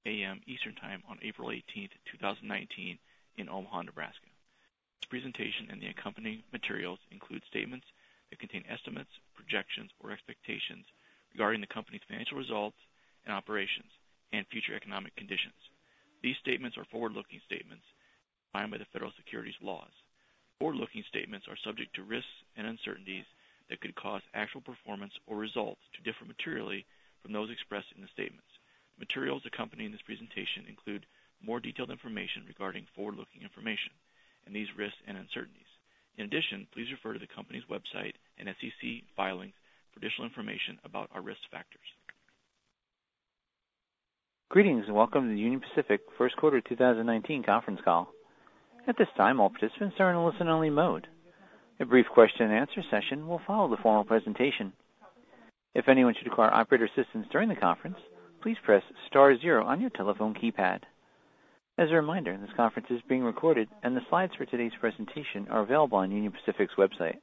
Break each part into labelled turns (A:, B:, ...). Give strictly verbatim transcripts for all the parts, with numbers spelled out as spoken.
A: a m Eastern Time on April eighteenth, two thousand nineteen in Omaha, Nebraska. This presentation and the accompanying materials include statements that contain estimates, projections, or expectations regarding the company's financial results and operations and future economic conditions. These statements are forward-looking statements defined by the federal securities laws. Forward-looking statements are subject to risks and uncertainties that could cause actual performance or results to differ materially from those expressed in the statements. Materials accompanying this presentation include more detailed information regarding forward-looking information and these risks and uncertainties. In addition, please refer to the company's website and S E C filings for additional information about our risk factors.
B: Greetings and welcome to the Union Pacific First Quarter two thousand nineteen conference call. At this time, all participants are in a listen-only mode. A brief question-and-answer session will follow the formal presentation. If anyone should require operator assistance during the conference, please press star zero on your telephone keypad. As a reminder, this conference is being recorded, and the slides for today's presentation are available on Union Pacific's website.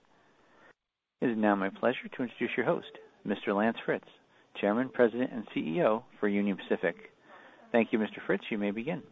B: It is now my pleasure to introduce your host, Mister Lance Fritz, Chairman, President, and C E O for Union Pacific. Thank you, Mister Fritz. You may begin.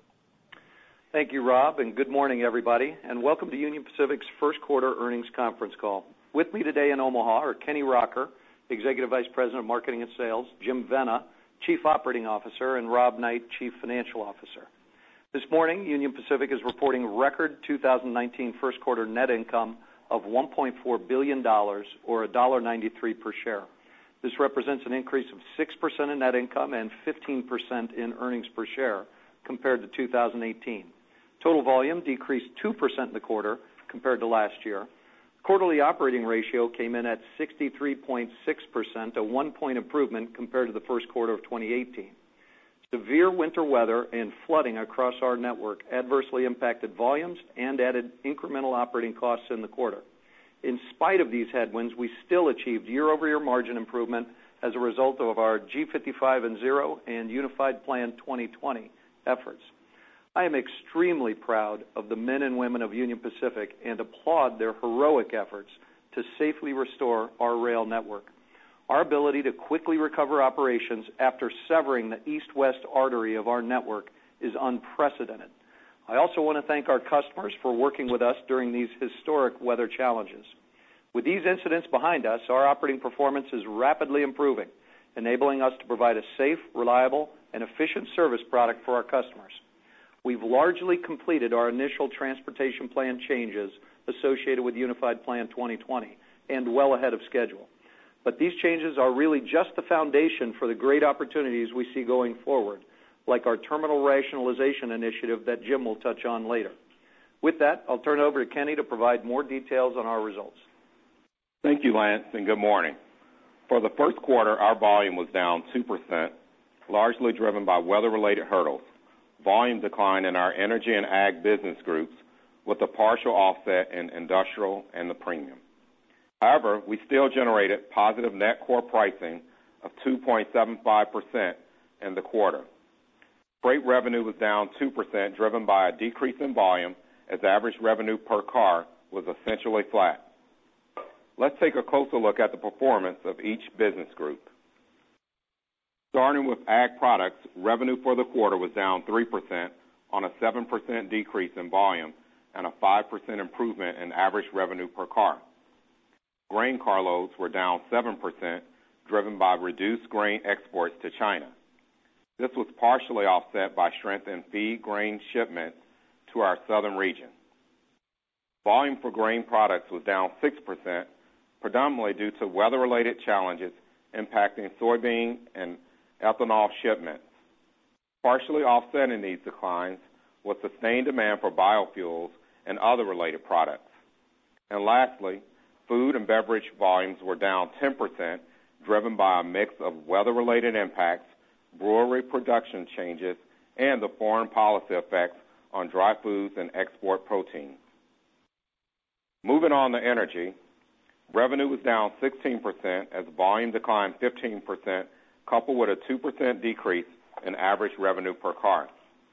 C: Thank you, Rob, and good morning, everybody, and welcome to Union Pacific's first quarter earnings conference call. With me today in Omaha are Kenny Rocker, Executive Vice President of Marketing and Sales, Jim Vena, Chief Operating Officer, and Rob Knight, Chief Financial Officer. This morning, Union Pacific is reporting record two thousand nineteen first quarter net income of one point four billion dollars, or one dollar ninety-three per share. This represents an increase of six percent in net income and fifteen percent in earnings per share compared to two thousand eighteen. Total volume decreased two percent in the quarter compared to last year. Quarterly operating ratio came in at sixty-three point six percent, a one-point improvement compared to the first quarter of twenty eighteen. Severe winter weather and flooding across our network adversely impacted volumes and added incremental operating costs in the quarter. In spite of these headwinds, we still achieved year-over-year margin improvement as a result of our G fifty-five and Zero and Unified Plan twenty twenty efforts. I am extremely proud of the men and women of Union Pacific and applaud their heroic efforts to safely restore our rail network. Our ability to quickly recover operations after severing the east-west artery of our network is unprecedented. I also want to thank our customers for working with us during these historic weather challenges. With these incidents behind us, our operating performance is rapidly improving, enabling us to provide a safe, reliable, and efficient service product for our customers. We've largely completed our initial transportation plan changes associated with Unified Plan twenty twenty and well ahead of schedule. But these changes are really just the foundation for the great opportunities we see going forward, like our terminal rationalization initiative that Jim will touch on later. With that, I'll turn it over to Kenny to provide more details on our results.
D: Thank you, Lance, and good morning. For the first quarter, our volume was down two percent, largely driven by weather-related hurdles. Volume decline in our energy and ag business groups with a partial offset in industrial and the premium. However, we still generated positive net core pricing of two point seven five percent in the quarter. Freight revenue was down two percent, driven by a decrease in volume as average revenue per car was essentially flat. Let's take a closer look at the performance of each business group. Starting with ag products, revenue for the quarter was down three percent on a seven percent decrease in volume and a five percent improvement in average revenue per car. Grain carloads were down seven percent, driven by reduced grain exports to China. This was partially offset by strength in feed grain shipments to our southern region. Volume for grain products was down six percent, predominantly due to weather-related challenges impacting soybean and ethanol shipments. Partially offsetting these declines was sustained demand for biofuels and other related products. And lastly, food and beverage volumes were down ten percent, driven by a mix of weather-related impacts, brewery production changes, and the foreign policy effects on dry foods and export protein. Moving on to energy, revenue was down sixteen percent as volume declined fifteen percent, coupled with a two percent decrease in average revenue per car.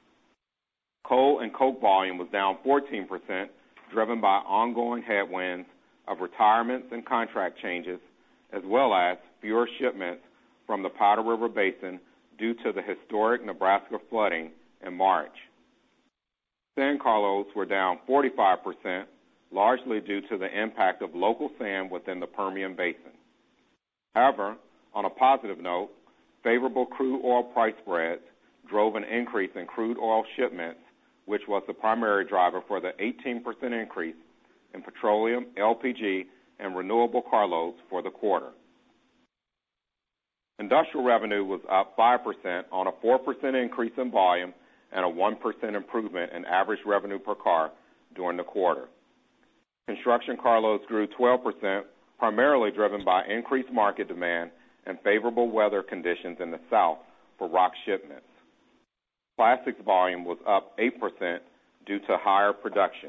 D: Coal and coke volume was down fourteen percent, driven by ongoing headwinds of retirements and contract changes, as well as fewer shipments from the Powder River Basin due to the historic Nebraska flooding in March. Sand carloads were down forty-five percent, largely due to the impact of local sand within the Permian Basin. However, on a positive note, favorable crude oil price spreads drove an increase in crude oil shipments, which was the primary driver for the eighteen percent increase in petroleum, L P G, and renewable carloads for the quarter. Industrial revenue was up five percent on a four percent increase in volume and a one percent improvement in average revenue per car during the quarter. Construction carloads grew twelve percent, primarily driven by increased market demand and favorable weather conditions in the South for rock shipments. Plastics volume was up eight percent due to higher production.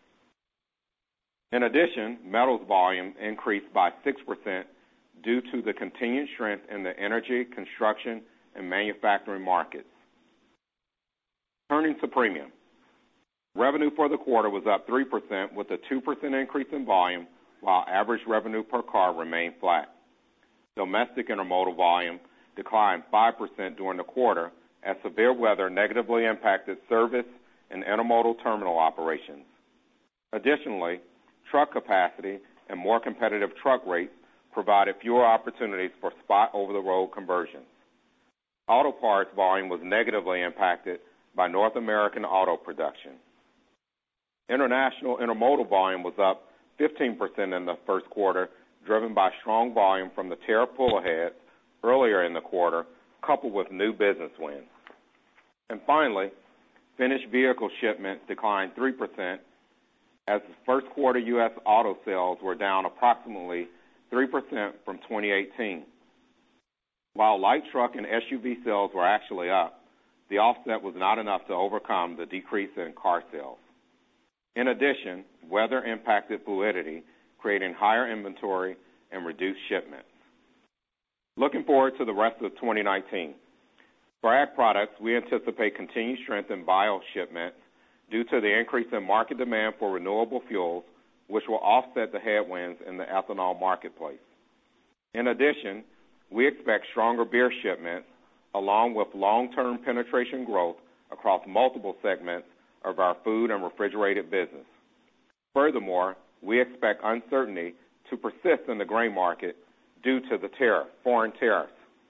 D: In addition, metals volume increased by six percent due to the continued strength in the energy, construction, and manufacturing markets. Turning to premium. Revenue for the quarter was up three percent with a two percent increase in volume, while average revenue per car remained flat. Domestic intermodal volume declined five percent during the quarter as severe weather negatively impacted service and intermodal terminal operations. Additionally, truck capacity and more competitive truck rates provided fewer opportunities for spot over-the-road conversions. Auto parts volume was negatively impacted by North American auto production. International intermodal volume was up fifteen percent in the first quarter, driven by strong volume from the tariff pull-ahead earlier in the quarter, coupled with new business wins. And finally, finished vehicle shipments declined three percent as the first quarter U S auto sales were down approximately three percent from twenty eighteen. While light truck and S U V sales were actually up, the offset was not enough to overcome the decrease in car sales. In addition, weather impacted fluidity, creating higher inventory and reduced shipments. Looking forward to the rest of twenty nineteen. For ag products, we anticipate continued strength in bio shipments due to the increase in market demand for renewable fuels, which will offset the headwinds in the ethanol marketplace. In addition, we expect stronger beer shipments along with long-term penetration growth across multiple segments of our food and refrigerated business. Furthermore, we expect uncertainty to persist in the grain market due to the tariff, foreign tariffs.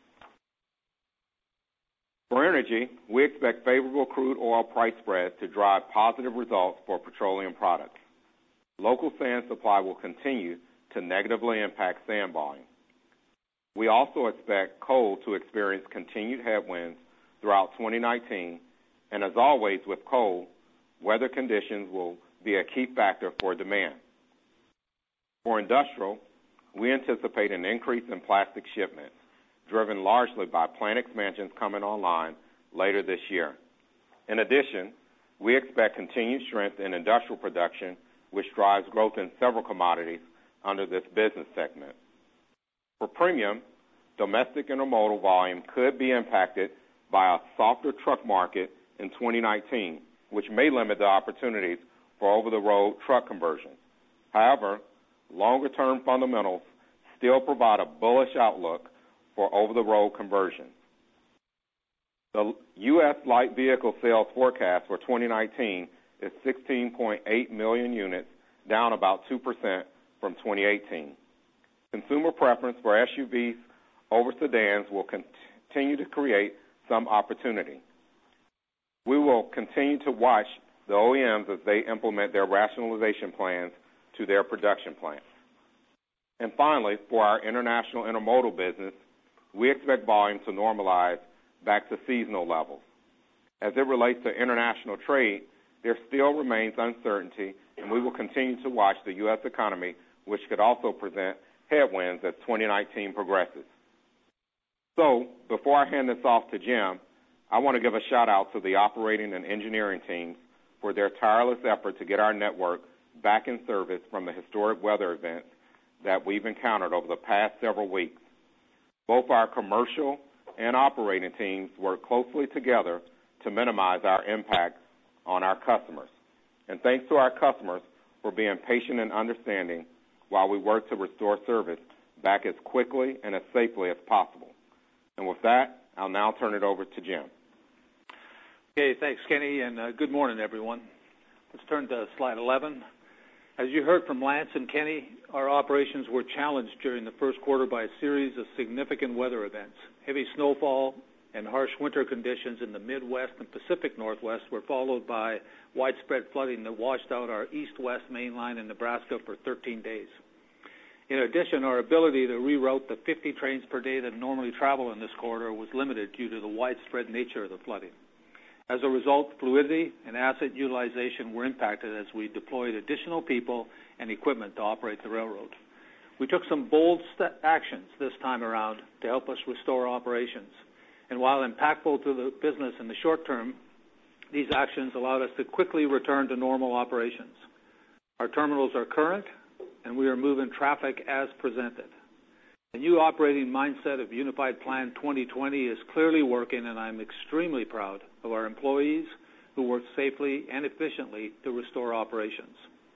D: For energy, we expect favorable crude oil price spreads to drive positive results for petroleum products. Local sand supply will continue to negatively impact sand volume. We also expect coal to experience continued headwinds throughout twenty nineteen, and as always with coal, weather conditions will be a key factor for demand. For industrial, we anticipate an increase in plastic shipments, driven largely by plant expansions coming online later this year. In addition, we expect continued strength in industrial production, which drives growth in several commodities under this business segment. For premium, domestic intermodal volume could be impacted by a softer truck market in twenty nineteen, which may limit the opportunities for over-the-road truck conversions. However, longer-term fundamentals still provide a bullish outlook for over-the-road conversions. The U S light vehicle sales forecast for twenty nineteen is sixteen point eight million units, down about two percent from twenty eighteen. Consumer preference for S U Vs over sedans will continue to create some opportunity. We will continue to watch the O E Ms as they implement their rationalization plans to their production plants. And finally, for our international intermodal business, we expect volume to normalize back to seasonal levels. As it relates to international trade, there still remains uncertainty, and we will continue to watch the U S economy, which could also present headwinds as twenty nineteen progresses. So, before I hand this off to Jim, I want to give a shout-out to the operating and engineering teams for their tireless effort to get our network back in service from the historic weather events that we've encountered over the past several weeks. Both our commercial and operating teams work closely together to minimize our impact on our customers. And thanks to our customers for being patient and understanding while we work to restore service back as quickly and as safely as possible. And with that, I'll now turn it over to Jim.
E: Okay, thanks, Kenny, and uh, good morning, everyone. Let's turn to slide eleven. As you heard from Lance and Kenny, our operations were challenged during the first quarter by a series of significant weather events. Heavy snowfall and harsh winter conditions in the Midwest and Pacific Northwest were followed by widespread flooding that washed out our east-west main line in Nebraska for thirteen days. In addition, our ability to reroute the fifty trains per day that normally travel in this corridor was limited due to the widespread nature of the flooding. As a result, fluidity and asset utilization were impacted as we deployed additional people and equipment to operate the railroad. We took some bold st- actions this time around to help us restore operations. And while impactful to the business in the short term, these actions allowed us to quickly return to normal operations. Our terminals are current, and we are moving traffic as presented. The new operating mindset of Unified Plan twenty twenty is clearly working, and I'm extremely proud of our employees who worked safely and efficiently to restore operations.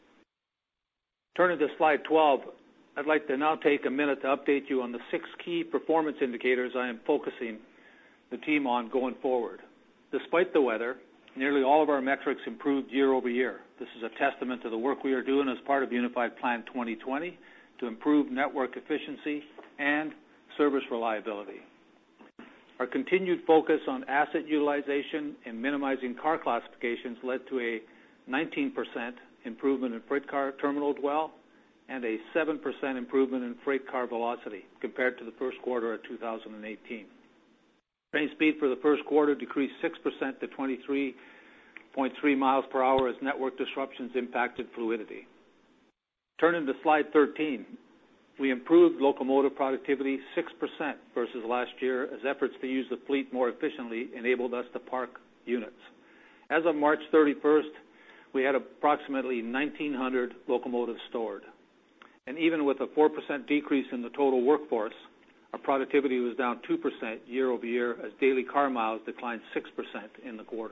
E: Turning to slide twelve, I'd like to now take a minute to update you on the six key performance indicators I am focusing the team on going forward. Despite the weather, nearly all of our metrics improved year over year. This is a testament to the work we are doing as part of Unified Plan twenty twenty to improve network efficiency and service reliability. Our continued focus on asset utilization and minimizing car classifications led to a nineteen percent improvement in freight car terminal dwell and a seven percent improvement in freight car velocity compared to the first quarter of two thousand eighteen. Train speed for the first quarter decreased six percent to twenty-three point three miles per hour as network disruptions impacted fluidity. Turning to slide thirteen, we improved locomotive productivity six percent versus last year as efforts to use the fleet more efficiently enabled us to park units. As of March thirty-first, we had approximately nineteen hundred locomotives stored. And even with a four percent decrease in the total workforce, our productivity was down two percent year over year as daily car miles declined six percent in the quarter.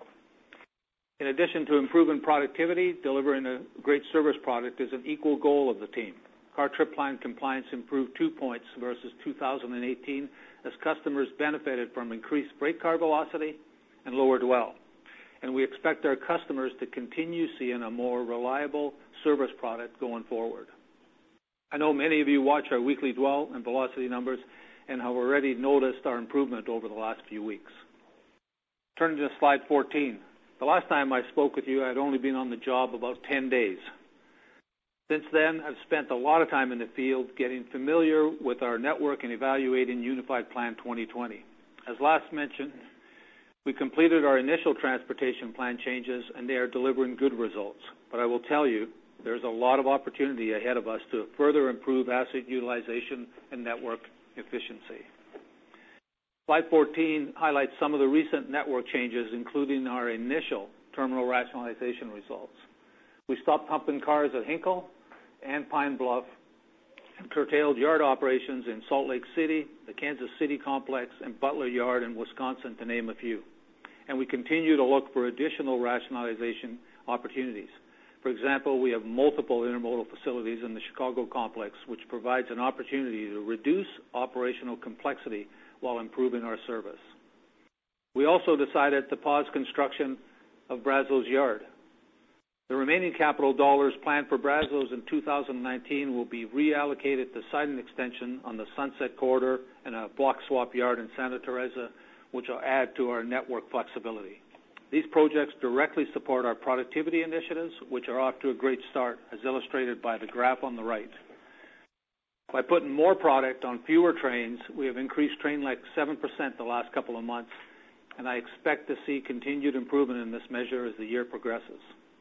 E: In addition to improving productivity, delivering a great service product is an equal goal of the team. Car trip plan compliance improved two points versus two thousand eighteen as customers benefited from increased freight car velocity and lower dwell. And we expect our customers to continue seeing a more reliable service product going forward. I know many of you watch our weekly dwell and velocity numbers and have already noticed our improvement over the last few weeks. Turning to slide fourteen. The last time I spoke with you, I had only been on the job about ten days. Since then, I've spent a lot of time in the field getting familiar with our network and evaluating Unified Plan twenty twenty. As last mentioned, we completed our initial transportation plan changes, and they are delivering good results. But I will tell you, there's a lot of opportunity ahead of us to further improve asset utilization and network efficiency. Slide fourteen highlights some of the recent network changes, including our initial terminal rationalization results. We stopped pumping cars at Hinkle and Pine Bluff and curtailed yard operations in Salt Lake City, the Kansas City complex, and Butler Yard in Wisconsin, to name a few. And we continue to look for additional rationalization opportunities. For example, we have multiple intermodal facilities in the Chicago complex, which provides an opportunity to reduce operational complexity while improving our service. We also decided to pause construction of Brazos Yard. The remaining capital dollars planned for Brazos in two thousand nineteen will be reallocated to siding extension on the Sunset Corridor and a block swap yard in Santa Teresa, which will add to our network flexibility. These projects directly support our productivity initiatives, which are off to a great start, as illustrated by the graph on the right. By putting more product on fewer trains, we have increased train length seven percent the last couple of months, and I expect to see continued improvement in this measure as the year progresses.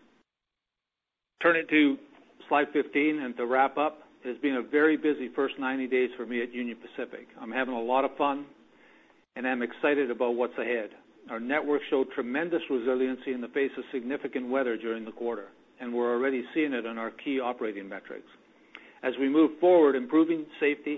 E: Turning to slide fifteen, and to wrap up, it has been a very busy first ninety days for me at Union Pacific. I'm having a lot of fun, and I'm excited about what's ahead. Our network showed tremendous resiliency in the face of significant weather during the quarter, and we're already seeing it in our key operating metrics. As we move forward, improving safety,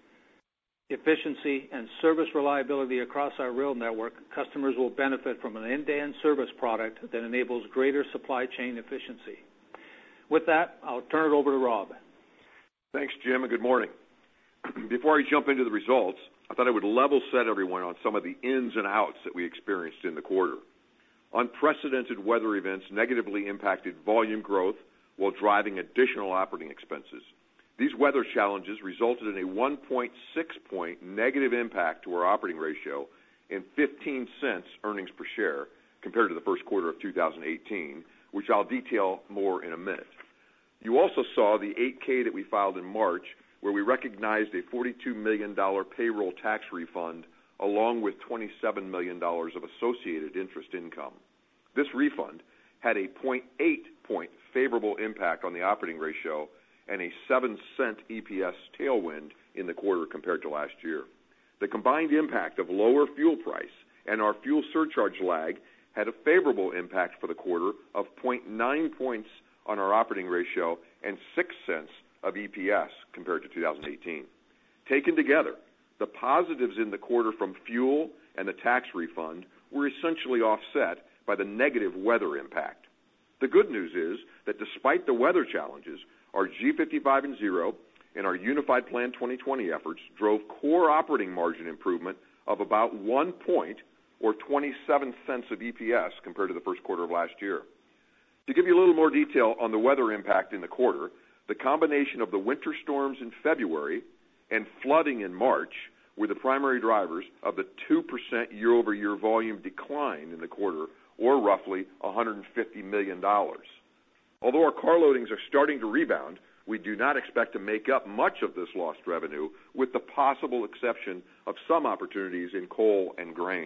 E: efficiency, and service reliability across our rail network, customers will benefit from an end-to-end service product that enables greater supply chain efficiency. With that, I'll turn it over to Rob.
F: Thanks, Jim, and good morning. Before I jump into the results, I thought I would level set everyone on some of the ins and outs that we experienced in the quarter. Unprecedented weather events negatively impacted volume growth while driving additional operating expenses. These weather challenges resulted in a one point six point negative impact to our operating ratio and fifteen cents earnings per share compared to the first quarter of two thousand eighteen, which I'll detail more in a minute. You also saw the eight K that we filed in March, where we recognized a forty-two million dollars payroll tax refund along with twenty-seven million dollars of associated interest income. This refund had a zero point eight point favorable impact on the operating ratio and a seven cent E P S tailwind in the quarter compared to last year. The combined impact of lower fuel price and our fuel surcharge lag had a favorable impact for the quarter of zero point nine points on our operating ratio and six cents of E P S compared to two thousand eighteen. Taken together, the positives in the quarter from fuel and the tax refund were essentially offset by the negative weather impact. The good news is that despite the weather challenges, our G fifty-five and Zero and our Unified Plan twenty twenty efforts drove core operating margin improvement of about one point or twenty-seven cents of E P S compared to the first quarter of last year. To give you a little more detail on the weather impact in the quarter, the combination of the winter storms in February and flooding in March were the primary drivers of the two percent year-over-year volume decline in the quarter, or roughly one hundred fifty million dollars. Although our car loadings are starting to rebound, we do not expect to make up much of this lost revenue, with the possible exception of some opportunities in coal and grain.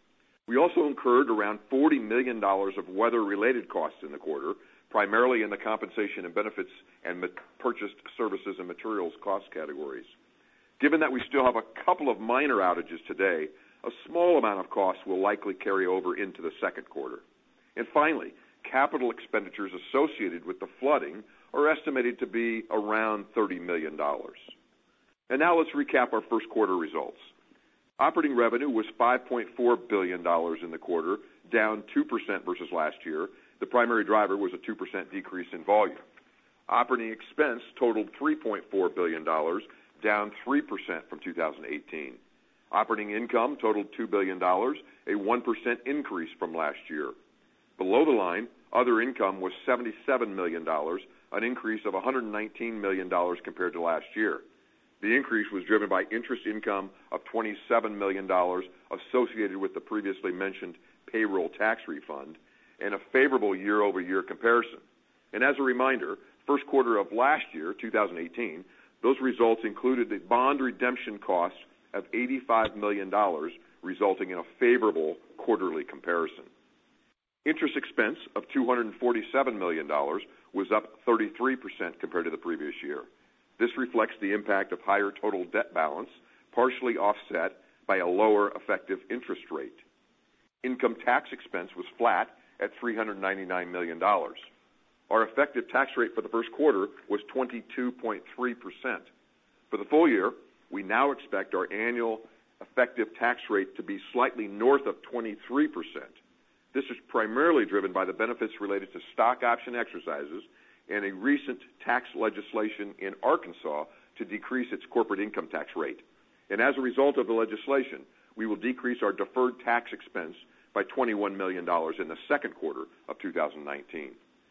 F: We also incurred around forty million dollars of weather-related costs in the quarter, primarily in the compensation and benefits and purchased services and materials cost categories. Given that we still have a couple of minor outages today, a small amount of costs will likely carry over into the second quarter. And finally, capital expenditures associated with the flooding are estimated to be around thirty million dollars. And now let's recap our first quarter results. Operating revenue was five point four billion dollars in the quarter, down two percent versus last year. The primary driver was a two percent decrease in volume. Operating expense totaled three point four billion dollars, down three percent from two thousand eighteen. Operating income totaled two billion dollars, a one percent increase from last year. Below the line, other income was seventy-seven million dollars, an increase of one hundred nineteen million dollars compared to last year. The increase was driven by interest income of twenty-seven million dollars associated with the previously mentioned payroll tax refund and a favorable year-over-year comparison. And as a reminder, first quarter of last year, two thousand eighteen, those results included the bond redemption cost of eighty-five million dollars, resulting in a favorable quarterly comparison. Interest expense of two hundred forty-seven million dollars was up thirty-three percent compared to the previous year. This reflects the impact of higher total debt balance, partially offset by a lower effective interest rate. Income tax expense was flat at three hundred ninety-nine million dollars. Our effective tax rate for the first quarter was twenty-two point three percent. For the full year, we now expect our annual effective tax rate to be slightly north of twenty-three percent. This is primarily driven by the benefits related to stock option exercises and a recent tax legislation in Arkansas to decrease its corporate income tax rate. And as a result of the legislation, we will decrease our deferred tax expense by twenty-one million dollars in the second quarter of two thousand nineteen.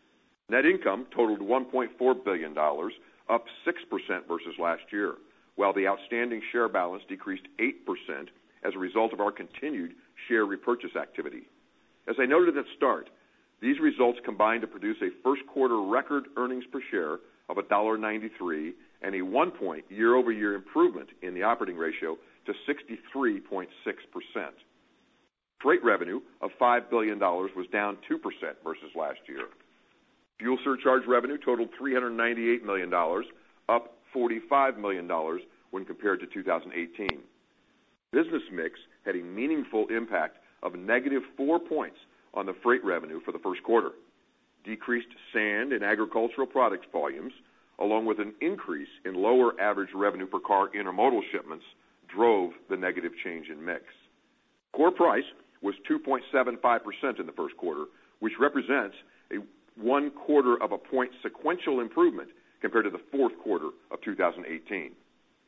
F: Net income totaled one point four billion dollars, up six percent versus last year, while the outstanding share balance decreased eight percent as a result of our continued share repurchase activity. As I noted at the start, these results combined to produce a first quarter record earnings per share of one dollar ninety-three and a one point year-over-year improvement in the operating ratio to sixty-three point six percent. Freight revenue of five billion dollars was down two percent versus last year. Fuel surcharge revenue totaled three hundred ninety-eight million dollars, up forty-five million dollars when compared to two thousand eighteen. Business mix had a meaningful impact of negative four points on the freight revenue for the first quarter. Decreased sand and agricultural products volumes, along with an increase in lower average revenue per car intermodal shipments, drove the negative change in mix. Core price was two point seven five percent in the first quarter, which represents a one quarter of a point sequential improvement compared to the fourth quarter of two thousand eighteen.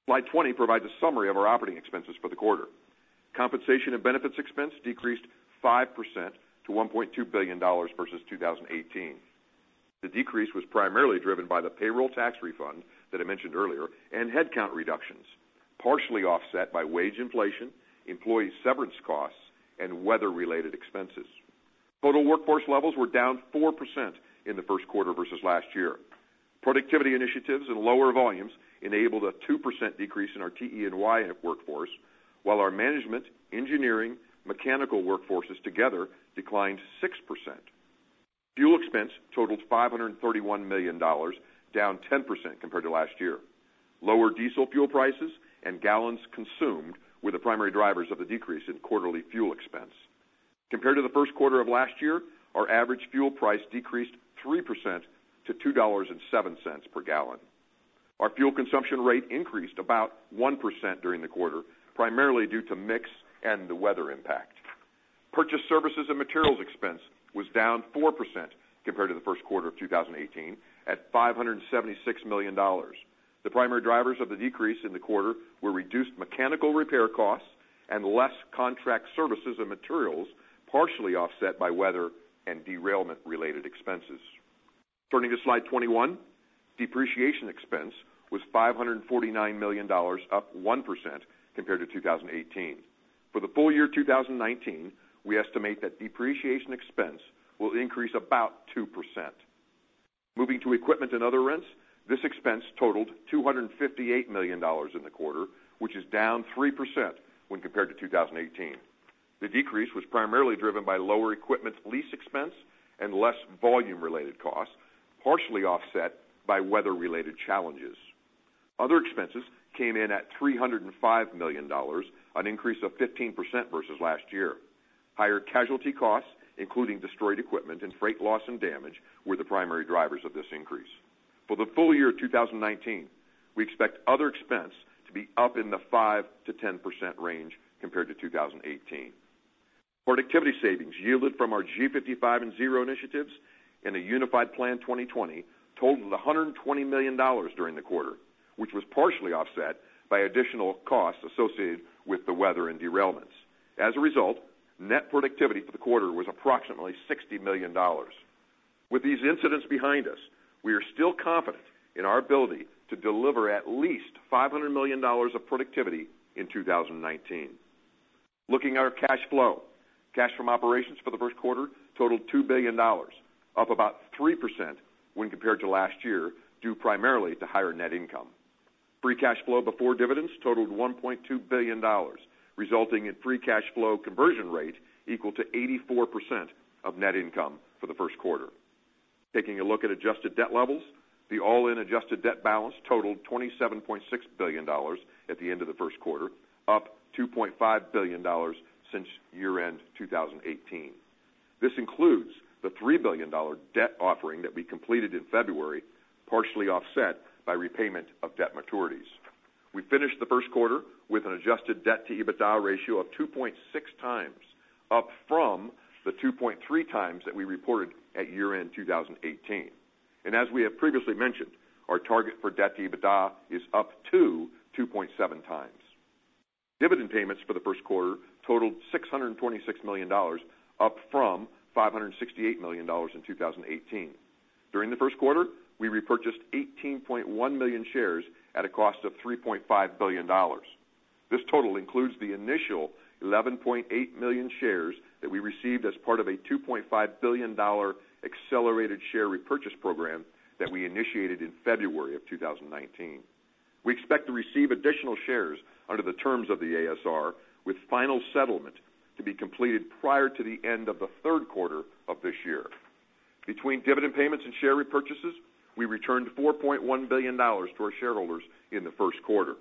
F: Slide twenty provides a summary of our operating expenses for the quarter. Compensation and benefits expense decreased five percent to one point two billion dollars versus two thousand eighteen. The decrease was primarily driven by the payroll tax refund that I mentioned earlier and headcount reductions, partially offset by wage inflation, employee severance costs, and weather-related expenses. Total workforce levels were down four percent in the first quarter versus last year. Productivity initiatives and lower volumes enabled a two percent decrease in our T E and Y workforce, while our management, engineering, mechanical workforces together declined six percent. Fuel expense totaled five hundred thirty-one million dollars, down ten percent compared to last year. Lower diesel fuel prices and gallons consumed were the primary drivers of the decrease in quarterly fuel expense. Compared to the first quarter of last year, our average fuel price decreased three percent to two dollars and seven cents per gallon. Our fuel consumption rate increased about one percent during the quarter, primarily due to mix and the weather impact. Purchase services and materials expense was down four percent compared to the first quarter of two thousand eighteen at five hundred seventy-six million dollars. The primary drivers of the decrease in the quarter were reduced mechanical repair costs and less contract services and materials, partially offset by weather and derailment-related expenses. Turning to slide twenty-one, depreciation expense was five hundred forty-nine million dollars, up one percent compared to two thousand eighteen. For the full year two thousand nineteen, we estimate that depreciation expense will increase about two percent. Moving to equipment and other rents, this expense totaled two hundred fifty-eight million dollars in the quarter, which is down three percent when compared to two thousand eighteen. The decrease was primarily driven by lower equipment lease expense and less volume-related costs, partially offset by weather-related challenges. Other expenses came in at three hundred five million dollars, an increase of fifteen percent versus last year. Higher casualty costs, including destroyed equipment and freight loss and damage, were the primary drivers of this increase. For the full year two thousand nineteen, we expect other expense to be up in the five to ten percent range compared to two thousand eighteen. Productivity savings yielded from our G fifty-five and Zero initiatives and a Unified Plan twenty twenty totaled one hundred twenty million dollars during the quarter, which was partially offset by additional costs associated with the weather and derailments. As a result, net productivity for the quarter was approximately sixty million dollars. With these incidents behind us, we are still confident in our ability to deliver at least five hundred million dollars of productivity in two thousand nineteen. Looking at our cash flow, cash from operations for the first quarter totaled two billion dollars, up about three percent when compared to last year, due primarily to higher net income. Free cash flow before dividends totaled one point two billion dollars, resulting in free cash flow conversion rate equal to eighty-four percent of net income for the first quarter. Taking a look at adjusted debt levels, the all-in adjusted debt balance totaled twenty-seven point six billion dollars at the end of the first quarter, up two point five billion dollars since year-end two thousand eighteen. This includes the three billion dollars debt offering that we completed in February, partially offset by repayment of debt maturities. We finished the first quarter with an adjusted debt-to-EBITDA ratio of two point six times, up from the two point three times that we reported at year-end two thousand eighteen. And as we have previously mentioned, our target for debt-to-EBITDA is up to two point seven times. Dividend payments for the first quarter totaled six hundred twenty-six million dollars, up from five hundred sixty-eight million dollars in two thousand eighteen. During the first quarter, we repurchased eighteen point one million shares at a cost of three point five billion dollars. This total includes the initial eleven point eight million shares that we received as part of a two point five billion dollars accelerated share repurchase program that we initiated in February of two thousand nineteen. We expect to receive additional shares under the terms of the A S R, with final settlement to be completed prior to the end of the third quarter of this year. Between dividend payments and share repurchases, we returned four point one billion dollars to our shareholders in the first quarter.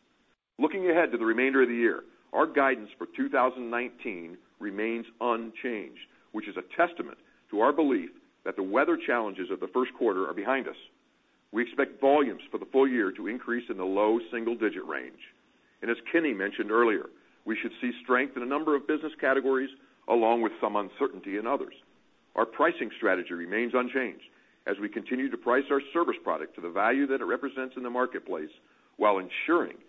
F: Looking ahead to the remainder of the year, our guidance for two thousand nineteen remains unchanged, which is a testament to our belief that the weather challenges of the first quarter are behind us. We expect volumes for the full year to increase in the low single-digit range. And as Kenny mentioned earlier, we should see strength in a number of business categories, along with some uncertainty in others. Our pricing strategy remains unchanged as we continue to price our service product to the value that it represents in the marketplace, while ensuring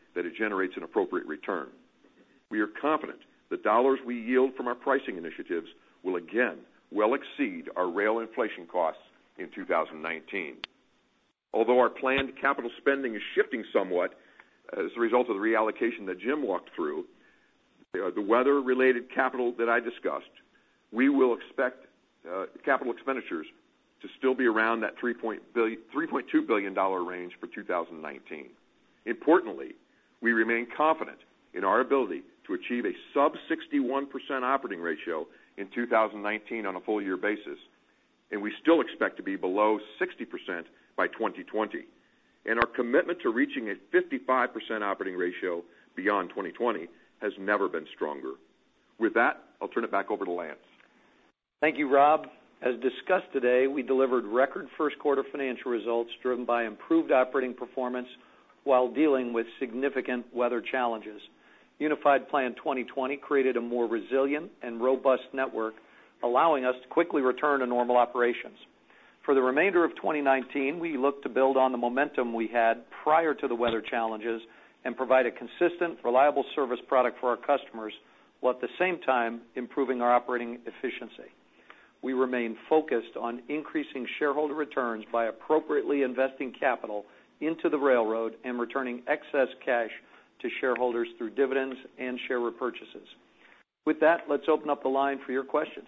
F: that it generates an appropriate return. We are confident the dollars we yield from our pricing initiatives will again well exceed our rail inflation costs in two thousand nineteen. Although our planned capital spending is shifting somewhat as a result of the reallocation that Jim walked through, uh, the weather-related capital that I discussed, we will expect uh, capital expenditures to still be around that three point two billion dollars range for two thousand nineteen. Importantly, we remain confident in our ability to achieve a sub sixty-one percent operating ratio in two thousand nineteen on a full-year basis, and we still expect to be below sixty percent by twenty twenty. And our commitment to reaching a fifty-five percent operating ratio beyond twenty twenty has never been stronger. With that, I'll turn it back over to Lance.
C: Thank you, Rob. As discussed today, we delivered record first quarter financial results driven by improved operating performance while dealing with significant weather challenges. Unified Plan twenty twenty created a more resilient and robust network, allowing us to quickly return to normal operations. For the remainder of twenty nineteen, we look to build on the momentum we had prior to the weather challenges and provide a consistent, reliable service product for our customers, while at the same time improving our operating efficiency. We remain focused on increasing shareholder returns by appropriately investing capital into the railroad and returning excess cash to shareholders through dividends and share repurchases. With that, let's open up the line for your questions.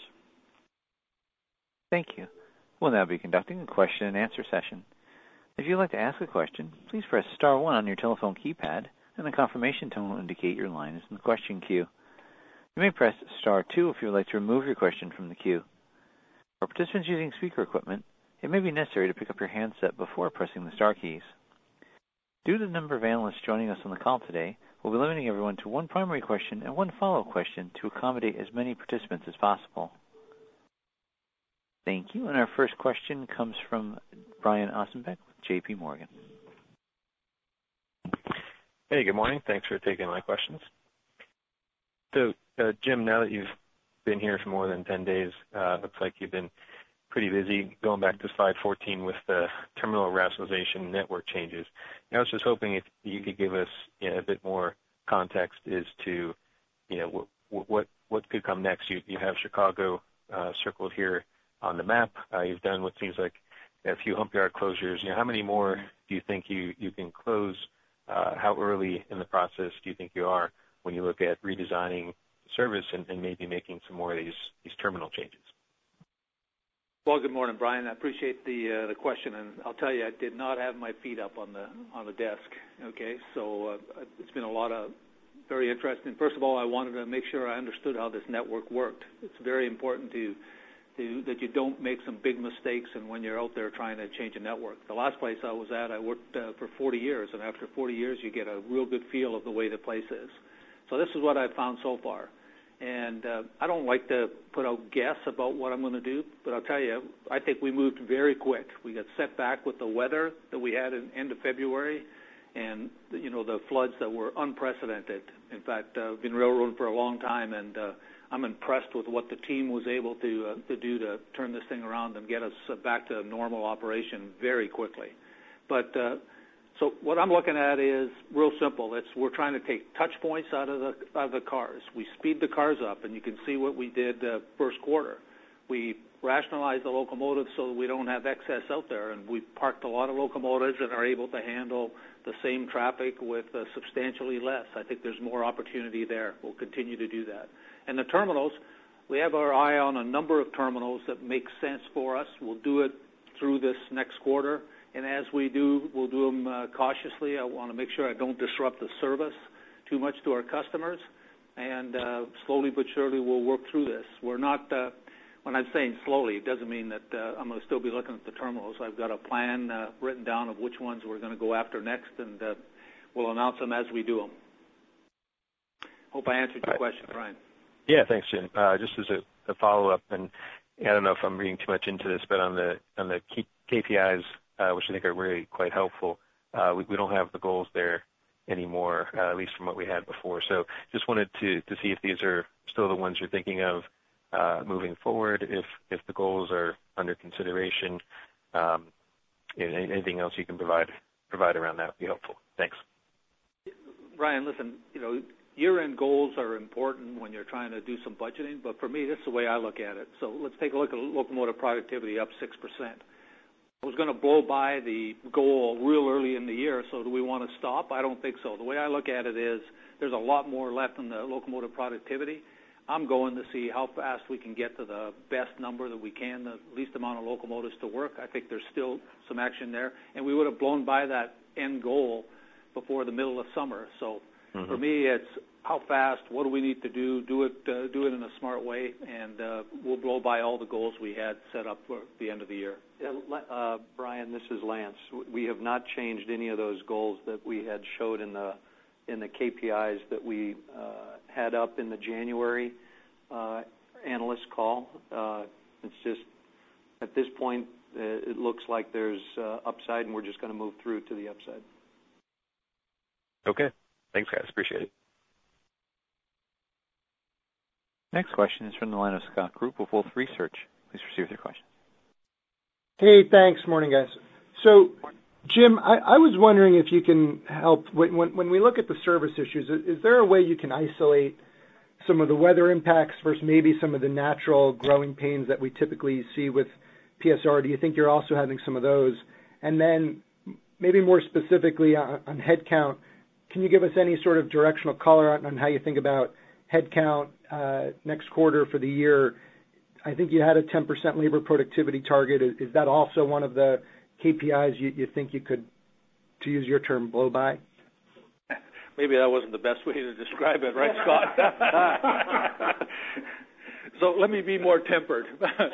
B: Thank you. We'll now be conducting a question and answer session. If you'd like to ask a question, please press star one on your telephone keypad, and a confirmation tone will indicate your line is in the question queue. You may press star two if you would like to remove your question from the queue. For participants using speaker equipment, it may be necessary to pick up your handset before pressing the star keys. Due to the number of analysts joining us on the call today, we'll be limiting everyone to one primary question and one follow-up question to accommodate as many participants as possible. Thank you. And our first question comes from Brian Ossenbeck with J P Morgan.
G: Hey, good morning. Thanks for taking my questions. So, uh, Jim, now that you've been here for more than ten days, uh, looks like you've been pretty busy going back to slide fourteen with the terminal rationalization network changes. And I was just hoping if you could give us you know, a bit more context as to, you know, what what, what could come next. You, you have Chicago uh, circled here on the map. Uh, you've done what seems like a few hump yard closures. You know, how many more do you think you, you can close? Uh, how early in the process do you think you are when you look at redesigning service and, and maybe making some more of these, these terminal changes?
E: Well, good morning, Brian. I appreciate the uh, the question, and I'll tell you, I did not have my feet up on the on the desk. Okay, so uh, it's been a lot of very interesting. First of all, I wanted to make sure I understood how this network worked. It's very important to, to that you don't make some big mistakes, and when you're out there trying to change a network. The last place I was at, I worked uh, for forty years, and after forty years, you get a real good feel of the way the place is. So this is what I've found so far. And uh, I don't like to put out guess about what I'm going to do, but I'll tell you, I think we moved very quick. We got set back with the weather that we had in end of February and, you know, the floods that were unprecedented. In fact, uh, I've been railroading for a long time, and uh, I'm impressed with what the team was able to uh, to do to turn this thing around and get us back to normal operation very quickly. But uh, So what I'm looking at is real simple. It's we're trying to take touch points out of the out of the cars. We speed the cars up, and you can see what we did uh, first quarter. We rationalized the locomotives so that we don't have excess out there, and we parked a lot of locomotives and are able to handle the same traffic with uh, substantially less. I think there's more opportunity there. We'll continue to do that. And the terminals, we have our eye on a number of terminals that make sense for us. We'll do it through this next quarter. And as we do, we'll do them uh, cautiously. I want to make sure I don't disrupt the service too much to our customers. And uh, slowly but surely, we'll work through this. We're not, uh, when I'm saying slowly, it doesn't mean that uh, I'm going to still be looking at the terminals. I've got a plan uh, written down of which ones we're going to go after next, and uh, we'll announce them as we do them. Hope I answered your question, Brian.
G: Yeah, thanks, Jim. Uh, just as a, a follow-up, and I don't know if I'm reading too much into this, but on the on the K P Is, Uh, which I think are really quite helpful. Uh, we, we don't have the goals there anymore, uh, at least from what we had before. So just wanted to, to see if these are still the ones you're thinking of uh, moving forward, if, if the goals are under consideration. Um, anything else you can provide provide around that would be helpful. Thanks.
E: Brian, listen, you know, year-end goals are important when you're trying to do some budgeting, but for me, this is the way I look at it. So let's take a look at locomotive productivity up six percent. I was going to blow by the goal real early in the year, so do we want to stop? I don't think so. The way I look at it is there's a lot more left in the locomotive productivity. I'm going to see how fast we can get to the best number that we can, the least amount of locomotives to work. I think there's still some action there, and we would have blown by that end goal before the middle of summer. So mm-hmm. for me, it's how fast, what do we need to do, do it uh, do it in a smart way, and uh, we'll blow by all the goals we had set up for the end of the year.
C: Yeah, uh, Brian, this is Lance. We have not changed any of those goals that we had showed in the in the K P Is that we uh, had up in the January uh, analyst call. Uh, it's just, at this point, uh, it looks like there's uh, upside, and we're just going to move through to the upside.
G: Okay. Thanks, guys. Appreciate it.
B: Next question is from the line of Scott Group with Wolfe Research. Please proceed with your question.
H: Hey, thanks. Morning, guys. So, Jim, I, I was wondering if you can help. When, when, when we look at the service issues, is, is there a way you can isolate some of the weather impacts versus maybe some of the natural growing pains that we typically see with P S R? Do you think you're also having some of those? And then maybe more specifically on, on headcount, can you give us any sort of directional color on, on how you think about headcount uh, next quarter for the year? I think you had a ten percent labor productivity target. Is, is that also one of the K P Is you, you think you could, to use your term, blow by?
E: Maybe that wasn't the best way to describe it, right, Scott? So let me be more tempered.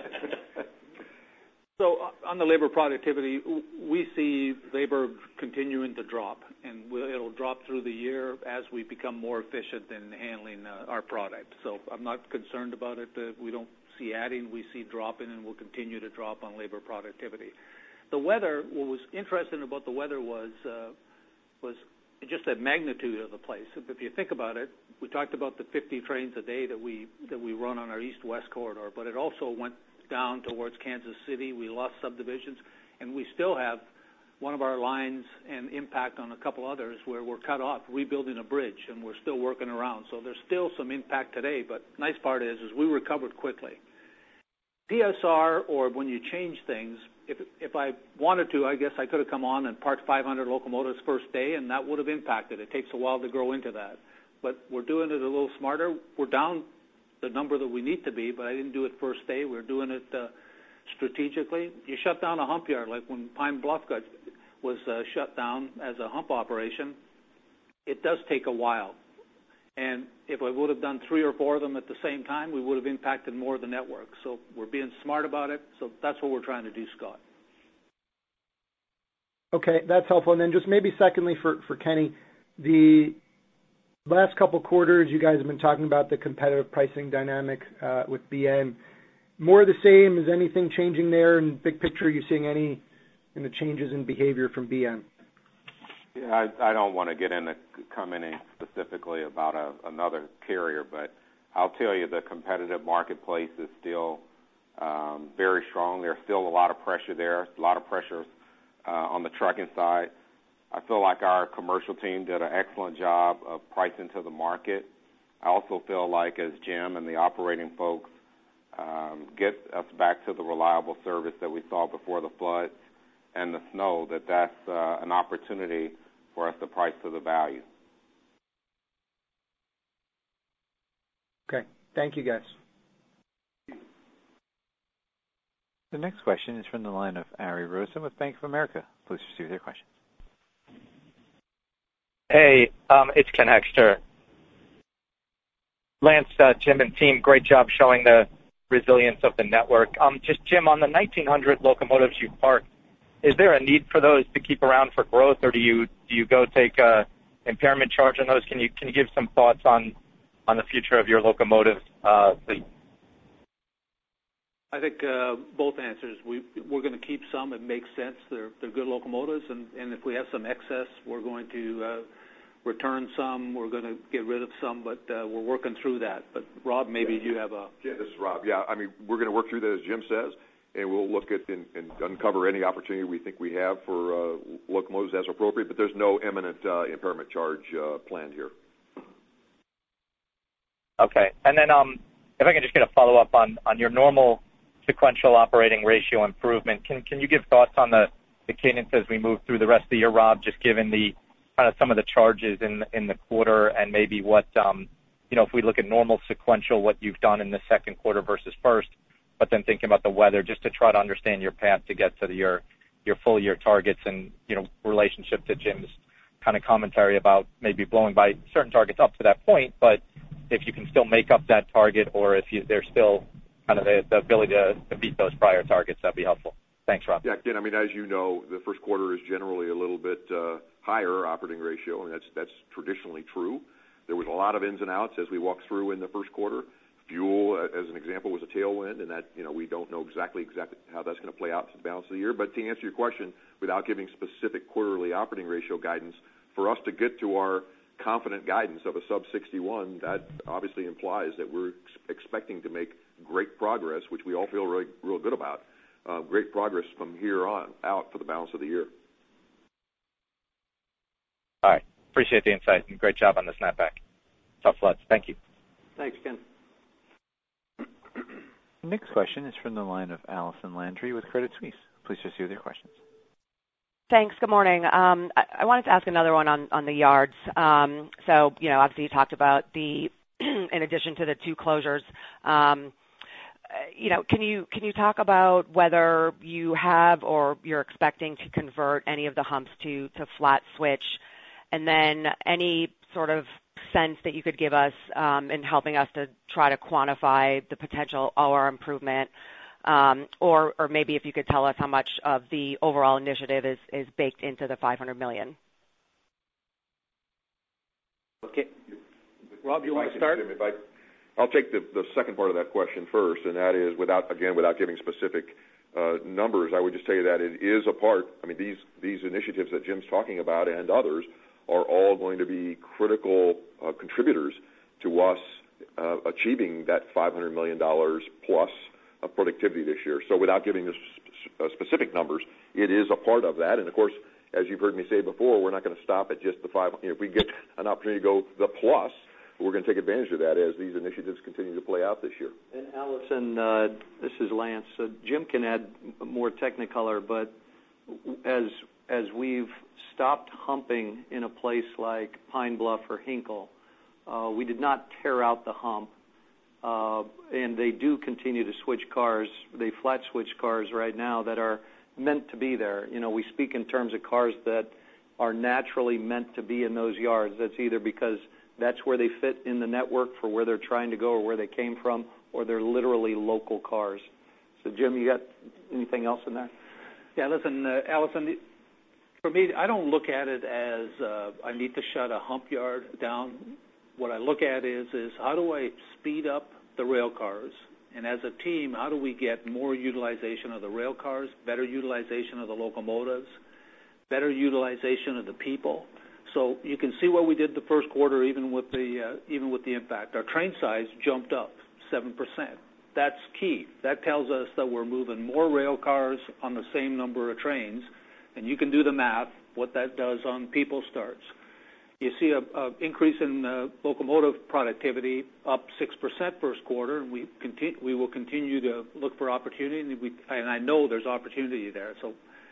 E: So on the labor productivity, we see labor continuing to drop, and it'll drop through the year as we become more efficient in handling uh, our product. So I'm not concerned about it. Uh, we don't see adding, we see dropping, and we'll continue to drop on labor productivity. The weather, what was interesting about the weather was uh, was just the magnitude of the place. If you think about it, we talked about the fifty trains a day that we that we run on our east-west corridor, but it also went down towards Kansas City. We lost subdivisions, and we still have one of our lines and impact on a couple others where we're cut off, rebuilding a bridge, and we're still working around. So there's still some impact today, but nice part is, is we recovered quickly. P S R, or when you change things, if if I wanted to, I guess I could have come on and parked five hundred locomotives first day, and that would have impacted. It takes a while to grow into that. But we're doing it a little smarter. We're down the number that we need to be, but I didn't do it first day. We're doing it uh, strategically. You shut down a hump yard, like when Pine Bluff got, was uh, shut down as a hump operation. It does take a while. And if I would have done three or four of them at the same time, we would have impacted more of the network. So we're being smart about it. So that's what we're trying to do, Scott.
H: Okay, that's helpful. And then just maybe secondly for, for Kenny, the last couple quarters, you guys have been talking about the competitive pricing dynamic uh, with B N. More of the same? Is anything changing there? In big picture, are you seeing any in the changes in behavior from B N?
D: Yeah, I, I don't want to get into commenting specifically about a, another carrier, but I'll tell you the competitive marketplace is still um, very strong. There's still a lot of pressure there, a lot of pressure uh, on the trucking side. I feel like our commercial team did an excellent job of pricing to the market. I also feel like as Jim and the operating folks um, get us back to the reliable service that we saw before the floods and the snow, that that's uh, an opportunity for us to price to the value.
H: Okay. Thank you, guys.
B: The next question is from the line of Ari Rosa with Bank of America. Please proceed with your question.
I: Hey, um, it's Ken Hexter. Lance, uh, Jim, and team, great job showing the resilience of the network. Um, just, Jim, on the nineteen hundred locomotives you parked, is there a need for those to keep around for growth, or do you do you go take a impairment charge on those? Can you can you give some thoughts on on the future of your locomotive uh, fleet?
E: I think uh, both answers. We we're going to keep some. It makes sense. They're they're good locomotives, and, and if we have some excess, we're going to uh, return some. We're going to get rid of some, but uh, we're working through that. But Rob, maybe
F: yeah.
E: you have a.
F: Yeah, this is Rob. Yeah, I mean we're going to work through that as Jim says. and we'll look at and, and uncover any opportunity we think we have for uh, locomotives as appropriate, but there's no imminent uh, impairment charge uh, planned here.
I: Okay. And then um, if I can just get a follow-up on, on your normal sequential operating ratio improvement, can can you give thoughts on the, the cadence as we move through the rest of the year, Rob, just given the kind of some of the charges in, in the quarter and maybe what, um, you know, if we look at normal sequential, what you've done in the second quarter versus first, but then thinking about the weather, just to try to understand your path to get to the, your your full year targets and, you know, relationship to Jim's kind of commentary about maybe blowing by certain targets up to that point, but if you can still make up that target or if you, there's still kind of the, the ability to, to beat those prior targets, that'd be helpful. Thanks, Rob.
F: Yeah, again, I mean, as you know, the first quarter is generally a little bit uh, higher operating ratio, and that's that's traditionally true. There was a lot of ins and outs as we walked through in the first quarter. Fuel, as an example, was a tailwind, and that, you know, we don't know exactly exactly how that's going to play out to the balance of the year. But to answer your question, without giving specific quarterly operating ratio guidance, for us to get to our confident guidance of a sub sixty-one, that obviously implies that we're ex- expecting to make great progress, which we all feel really real good about. Uh, great progress from here on out for the balance of the year.
I: All right. Appreciate the insight and great job on the snapback. Tough floods. Thank you.
C: Thanks, Ken.
B: The next question is from the line of Allison Landry with Credit Suisse. Please proceed with your questions.
J: Thanks. Good morning. Um, I, I wanted to ask another one on, on the yards. Um, so, you know, obviously you talked about the, in addition to the two closures, um, you know, can you can you talk about whether you have or you're expecting to convert any of the humps to, to flat switch, and then any sort of sense that you could give us um, in helping us to try to quantify the potential O R improvement, um, or or maybe if you could tell us how much of the overall initiative is, is baked into the five hundred million dollars.
E: Okay. Rob, you want to start?
F: If I, I'll take the, the second part of that question first, and that is, without again, without giving specific uh, numbers, I would just tell you that it is a part. I mean, these these initiatives that Jim's talking about and others are all going to be critical uh, contributors to us uh, achieving that five hundred million dollars plus of productivity this year. So without giving us uh, specific numbers, it is a part of that. And, of course, as you've heard me say before, we're not going to stop at just the five. You know, if we get an opportunity to go the plus, we're going to take advantage of that as these initiatives continue to play out this year.
C: And, Allison, uh, this is Lance. Uh, Jim can add more technicolor, but as as we've stopped humping in a place like Pine Bluff or Hinkle, uh, we did not tear out the hump, uh, and they do continue to switch cars. They flat switch cars right now that are meant to be there. You know, we speak in terms of cars that are naturally meant to be in those yards. That's either because that's where they fit in the network for where they're trying to go or where they came from, or they're literally local cars. So, Jim, you got anything else in there?
E: Yeah, listen, uh, Allison, for me, I don't look at it as uh, I need to shut a hump yard down. What I look at is, is how do I speed up the rail cars? And as a team, how do we get more utilization of the rail cars, better utilization of the locomotives, better utilization of the people? So you can see what we did the first quarter, even with the uh, even with the impact. Our train size jumped up seven percent. That's key. That tells us that we're moving more rail cars on the same number of trains, and you can do the math, what that does on people starts. You see a, a increase in uh, locomotive productivity, up six percent first quarter, and we continue, we will continue to look for opportunity, and, we, and I know there's opportunity there. So.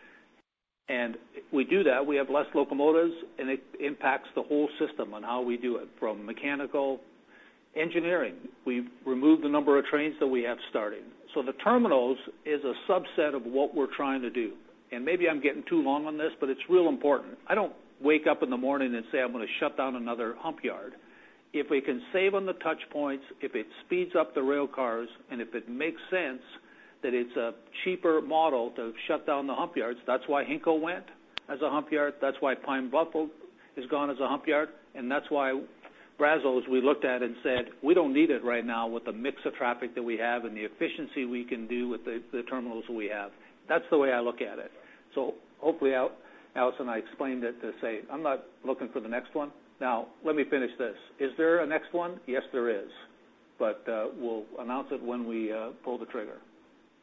E: And we do that, we have less locomotives, and it impacts the whole system on how we do it, from mechanical, engineering. We've removed the number of trains that we have starting. So the terminals is a subset of what we're trying to do. And maybe I'm getting too long on this, but it's real important. I don't wake up in the morning and say I'm going to shut down another hump yard. If we can save on the touch points, if it speeds up the rail cars, and if it makes sense that it's a cheaper model to shut down the hump yards. That's why Hinkle went as a hump yard. That's why Pine Bluff is gone as a hump yard. And that's why Brazos, we looked at and said, we don't need it right now with the mix of traffic that we have and the efficiency we can do with the, the terminals that we have. That's the way I look at it. So hopefully, Allison, I explained it to say, I'm not looking for the next one. Now, let me finish this. Is there a next one? Yes, there is. But uh, we'll announce it when we uh, pull the trigger.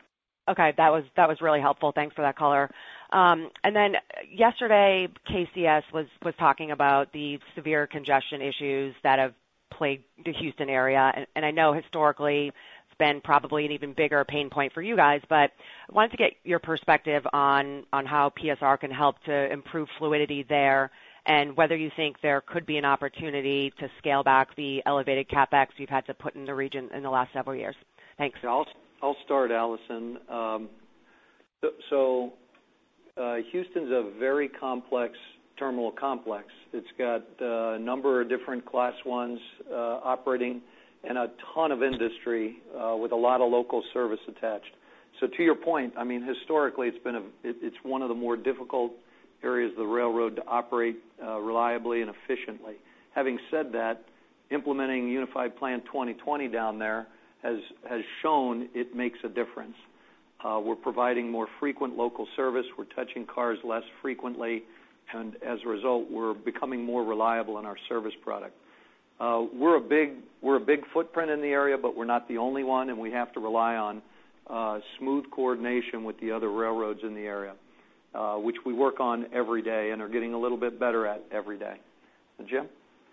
J: Okay, that was that was really helpful. Thanks for that color. Um, and then yesterday, K C S was was talking about the severe congestion issues that have plagued the Houston area, and, and I know historically it's been probably an even bigger pain point for you guys. But I wanted to get your perspective on on how P S R can help to improve fluidity there, and whether you think there could be an opportunity to scale back the elevated CapEx you've had to put in the region in the last several years. Thanks.
C: I'll, I'll start, Allison. Um, so so uh, Houston's a very complex terminal complex. It's got uh, a number of different class ones uh, operating and a ton of industry uh, with a lot of local service attached. So to your point, I mean, historically it's been a, it, it's one of the more difficult areas of the railroad to operate uh, reliably and efficiently. Having said that, implementing Unified Plan twenty twenty down there has has shown it makes a difference. Uh, we're providing more frequent local service. We're touching cars less frequently, and as a result, we're becoming more reliable in our service product. Uh, we're a big we're a big footprint in the area, but we're not the only one, and we have to rely on uh, smooth coordination with the other railroads in the area, uh, which we work on every day and are getting a little bit better at every day. Uh, Jim?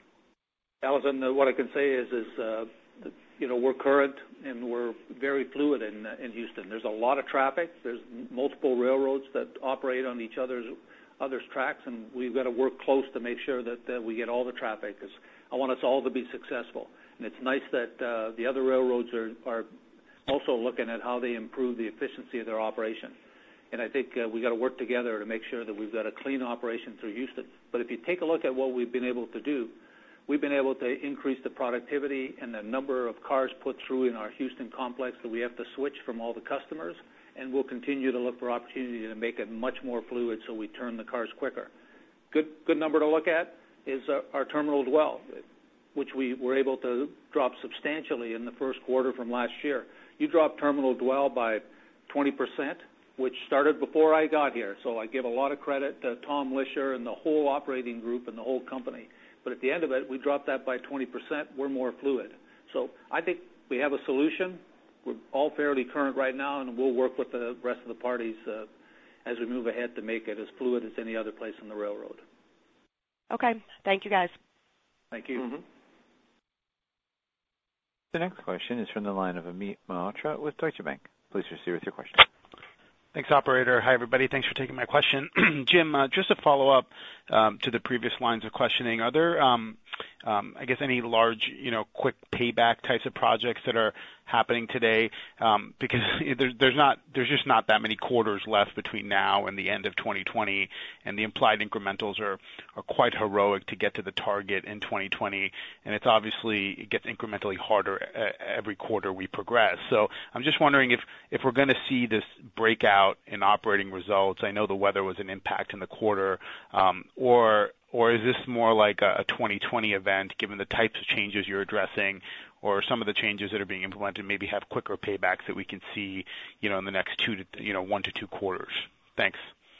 E: Allison, uh, what I can say is, is uh, you know, we're current and we're very fluid in uh, in Houston. There's a lot of traffic. There's multiple railroads that operate on each other's others' tracks, and we've got to work close to make sure that uh, we get all the traffic, because I want us all to be successful. And it's nice that uh, the other railroads are, are also looking at how they improve the efficiency of their operation. And I think uh, we've got to work together to make sure that we've got a clean operation through Houston. But if you take a look at what we've been able to do, we've been able to increase the productivity and the number of cars put through in our Houston complex that we have to switch from all the customers, and we'll continue to look for opportunity to make it much more fluid so we turn the cars quicker. Good good number to look at is our, our terminal dwell, which we were able to drop substantially in the first quarter from last year. You dropped terminal dwell by twenty percent, which started before I got here, so I give a lot of credit to Tom Lisher and the whole operating group and the whole company. But at the end of it, we dropped that by twenty percent. We're more fluid. So I think we have a solution. We're all fairly current right now, and we'll work with the rest of the parties uh, as we move ahead to make it as fluid as any other place on the railroad.
J: Okay. Thank you, guys.
E: Thank you.
C: Mm-hmm.
B: The next question is from the line of Amit Malhotra with Deutsche Bank. Please proceed with your question.
K: Thanks, operator. Hi, everybody. Thanks for taking my question. Jim, uh, just to follow up um, to the previous lines of questioning, are there, um, um, I guess, any large, you know, quick payback types of projects that are happening today? Um, because there's, there's not, there's just not that many quarters left between now and the end of twenty twenty, and the implied incrementals are, are quite heroic to get to the target in twenty twenty, and it's obviously, it gets incrementally harder every quarter we progress. So I'm just wondering if, if we're going to see this breakout in operating results. I know the weather was an impact in the quarter, um, or or is this more like a, a twenty twenty event, given the types of changes you're addressing, or some of the changes that are being implemented maybe have quicker paybacks that we can see, you know, in the next two to you know one to two quarters? Thanks.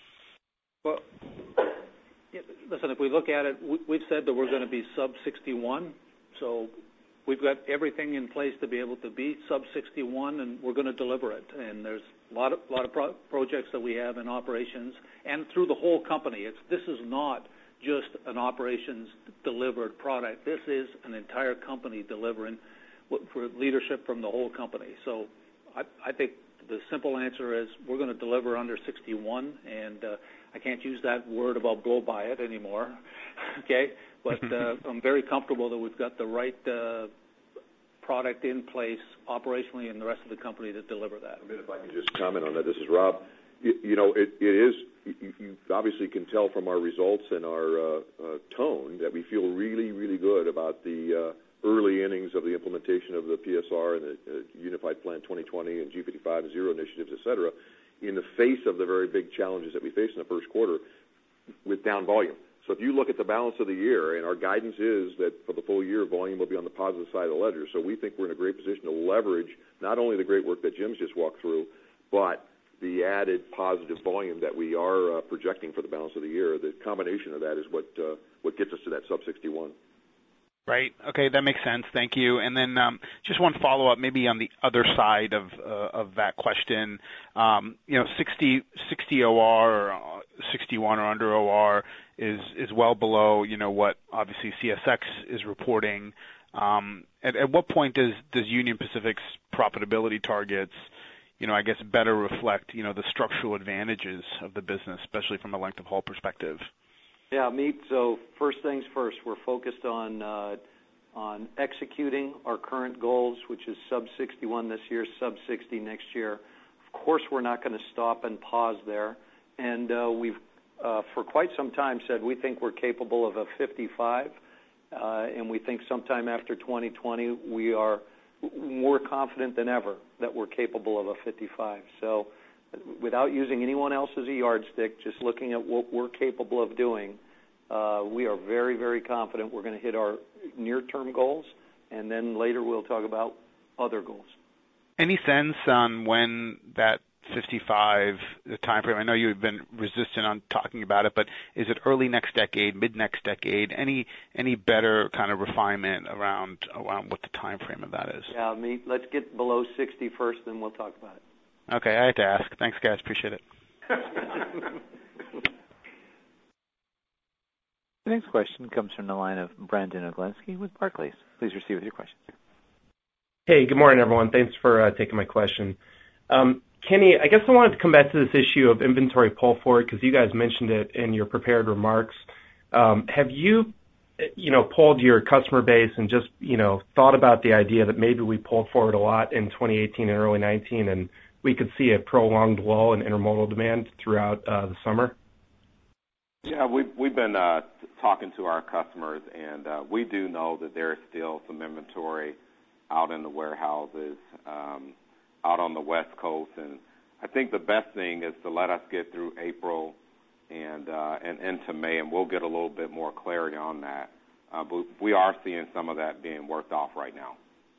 E: Well, listen, if we look at it, we've said that we're going to be sub sixty-one, so we've got everything in place to be able to be sub sixty-one, and we're going to deliver it. And there's a lot of lot of pro- projects that we have in operations and through the whole company. It's this is not just an operations delivered product. This is an entire company delivering for leadership from the whole company. So I, I think the simple answer is we're going to deliver under sixty-one, and uh, I can't use that word about blow by it anymore, okay? But uh, I'm very comfortable that we've got the right uh, product in place operationally and the rest of the company to deliver that.
F: I mean, if I can just comment on that, this is Rob. You, you know, it, it is, you, you obviously can tell from our results and our uh, uh, tone that we feel really, really good about the uh, early innings of the implementation of the P S R and the uh, Unified Plan twenty twenty and G fifty-five and Zero initiatives, et cetera, in the face of the very big challenges that we faced in the first quarter with down volume. So if you look at the balance of the year, and our guidance is that for the full year, volume will be on the positive side of the ledger. So we think we're in a great position to leverage not only the great work that Jim's just walked through, but the added positive volume that we are uh, projecting for the balance of the year. The combination of that is what uh, what gets us to that sub sixty-one.
K: Right. Okay, that makes sense. Thank you. And then um, just one follow-up, maybe on the other side of uh, of that question. Um, you know, sixty, sixty O R or sixty-one or under O R is is well below, you know, what obviously C S X is reporting. Um, at, at what point does does Union Pacific's profitability targets, you know, I guess better reflect, you know, the structural advantages of the business, especially from a length of haul perspective?
C: Yeah, Meet. So first things first, we're focused on uh, on executing our current goals, which is sub sixty-one this year, sub sixty next year. Of course, we're not going to stop and pause there. And uh, we've, uh, for quite some time, said we think we're capable of a fifty-five, uh, and we think sometime after twenty twenty we are more confident than ever that we're capable of a fifty-five. So without using anyone else as a yardstick, just looking at what we're capable of doing, uh, we are very, very confident we're going to hit our near-term goals, and then later we'll talk about other goals.
K: Any sense on when that fifty-five, the time frame, I know you've been resistant on talking about it, but is it early next decade, mid-next decade? Any any better kind of refinement around around what the time frame of that is?
C: Yeah, me, let's get below sixty first, then we'll talk about it.
K: Okay, I had to ask. Thanks, guys. Appreciate it.
B: The next question comes from the line of Brandon Oglenski with Barclays. Please proceed with your question.
L: Hey, good morning, everyone. Thanks for uh, taking my question. Um, Kenny, I guess I wanted to come back to this issue of inventory pull forward because you guys mentioned it in your prepared remarks. Um, have you, you know, polled your customer base and just, you know, thought about the idea that maybe we pulled forward a lot in twenty eighteen and early nineteen and we could see a prolonged lull in intermodal demand throughout uh, the summer?
D: Yeah, we've, we've been uh, talking to our customers, and uh, we do know that there's still some inventory out in the warehouses, um, out on the West Coast. And I think the best thing is to let us get through April and, uh, and into May, and we'll get a little bit more clarity on that. Uh, but we are seeing some of that being worked off right now.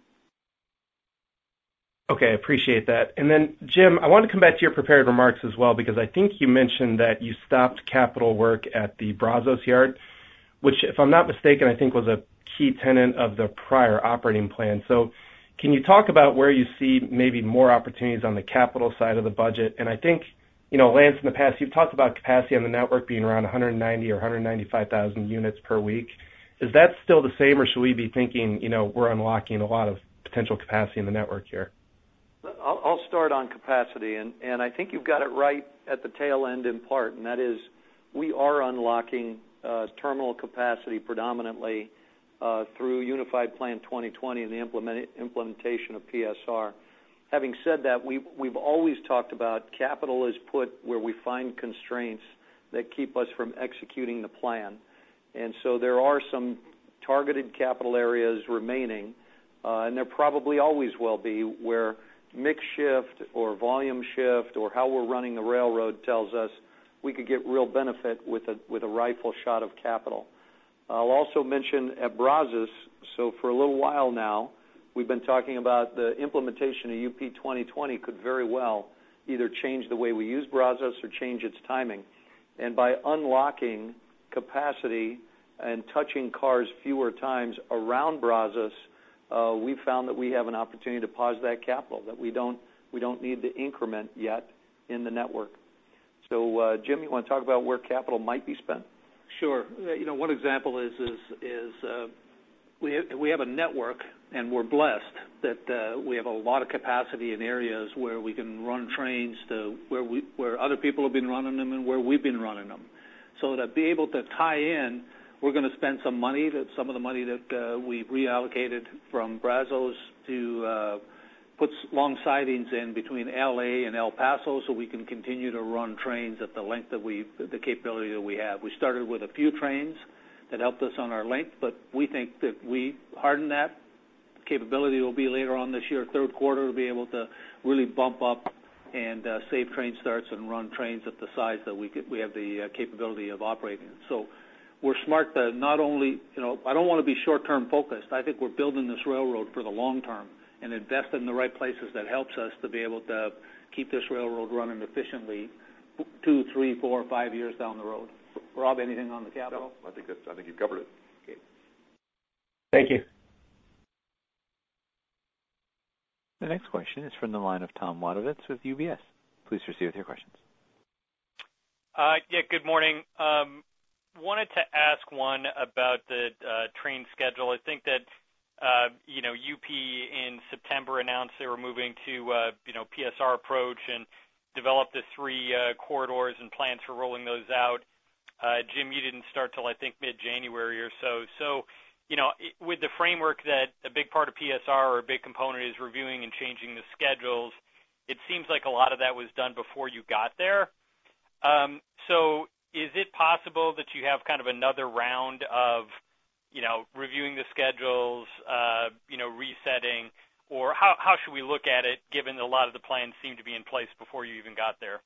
L: Okay, I appreciate that. And then, Jim, I want to come back to your prepared remarks as well because I think you mentioned that you stopped capital work at the Brazos yard, which, if I'm not mistaken, I think was a key tenet of the prior operating plan. So can you talk about where you see maybe more opportunities on the capital side of the budget? And I think, you know, Lance, in the past, you've talked about capacity on the network being around one hundred ninety or one hundred ninety-five thousand units per week. Is that still the same, or should we be thinking, you know, we're unlocking a lot of potential capacity in the network here?
C: I'll, I'll start on capacity, and, and I think you've got it right at the tail end in part, and that is we are unlocking uh, terminal capacity predominantly uh, through Unified Plan twenty twenty and the implement, implementation of P S R. Having said that, we've, we've always talked about capital is put where we find constraints that keep us from executing the plan. And so there are some targeted capital areas remaining, uh, and there probably always will be, where mix shift or volume shift or how we're running the railroad tells us we could get real benefit with a with a rifle shot of capital. I'll also mention at Brazos, so for a little while now, we've been talking about the implementation of U P twenty twenty could very well either change the way we use Brazos or change its timing. And by unlocking capacity and touching cars fewer times around Brazos, Uh, we found that we have an opportunity to pause that capital, that we don't we don't need to increment yet in the network. So, uh, Jim, you want to talk about where capital might be spent?
E: Sure. You know, one example is is is uh, we have, we have a network, and we're blessed that uh, we have a lot of capacity in areas where we can run trains to where we where other people have been running them and where we've been running them. So to be able to tie in, we're going to spend some money, that some of the money that uh, we reallocated from Brazos to uh, put long sidings in between L A and El Paso so we can continue to run trains at the length that we, the capability that we have. We started with a few trains that helped us on our length, but we think that we harden that capability will be later on this year, third quarter, to be able to really bump up and uh, save train starts and run trains at the size that we could, we have the uh, capability of operating. So we're smart to not only, you know, I don't want to be short-term focused. I think we're building this railroad for the long term and invest in the right places that helps us to be able to keep this railroad running efficiently two, three, four, five years down the road. Rob, anything on the capital?
F: No, I think that's, I think you've covered it.
E: Okay.
L: Thank you.
B: The next question is from the line of Tom Wadewitz with U B S. Please proceed with your questions.
M: Uh, yeah, good morning. Um, wanted to ask one about the uh, train schedule. I think that uh, you know U P in September announced they were moving to uh, you know P S R approach and developed the three uh, corridors and plans for rolling those out. Uh, Jim, you didn't start till I think mid-January or so. So, you know, with the framework that a big part of P S R or a big component is reviewing and changing the schedules, it seems like a lot of that was done before you got there. Um, so is it possible that you have kind of another round of, you know, reviewing the schedules, uh, you know, resetting, or how, how should we look at it given a lot of the plans seem to be in place before you even got there?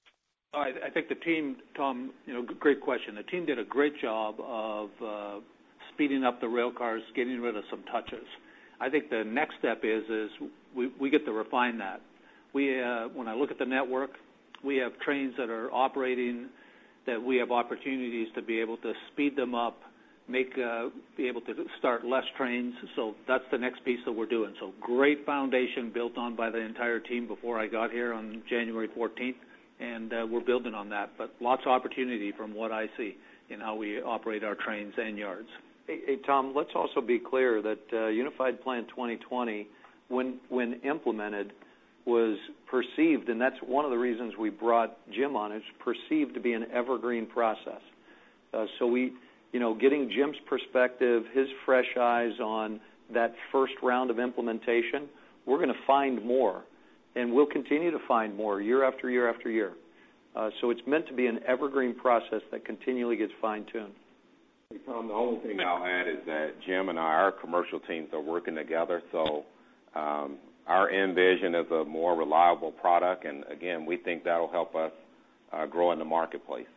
E: I, I think the team, Tom, you know, great question. The team did a great job of uh, speeding up the rail cars, getting rid of some touches. I think the next step is is we, we get to refine that. We, uh, when I look at the network, we have trains that are operating that we have opportunities to be able to speed them up, make uh, be able to start less trains. So that's the next piece that we're doing. So great foundation built on by the entire team before I got here on January fourteenth, and uh, we're building on that. But lots of opportunity from what I see in how we operate our trains and yards.
C: Hey, hey Tom, let's also be clear that uh, Unified Plan twenty twenty, when when implemented, was perceived, and that's one of the reasons we brought Jim on, is perceived to be an evergreen process. Uh, so we, you know, getting Jim's perspective, his fresh eyes on that first round of implementation, we're going to find more, and we'll continue to find more year after year after year. Uh, so it's meant to be an evergreen process that continually gets fine-tuned.
D: Hey, Tom, the only thing I'll add is that Jim and I, our commercial teams are working together, so um, our end vision is a more reliable product, and again, we think that'll help us uh, grow in the marketplace.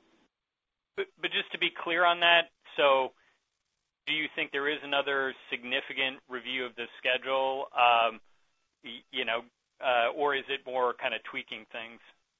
M: But, but just to be clear on that, so do you think there is another significant review of the schedule, um, you know, uh, or is it more kind of tweaking things?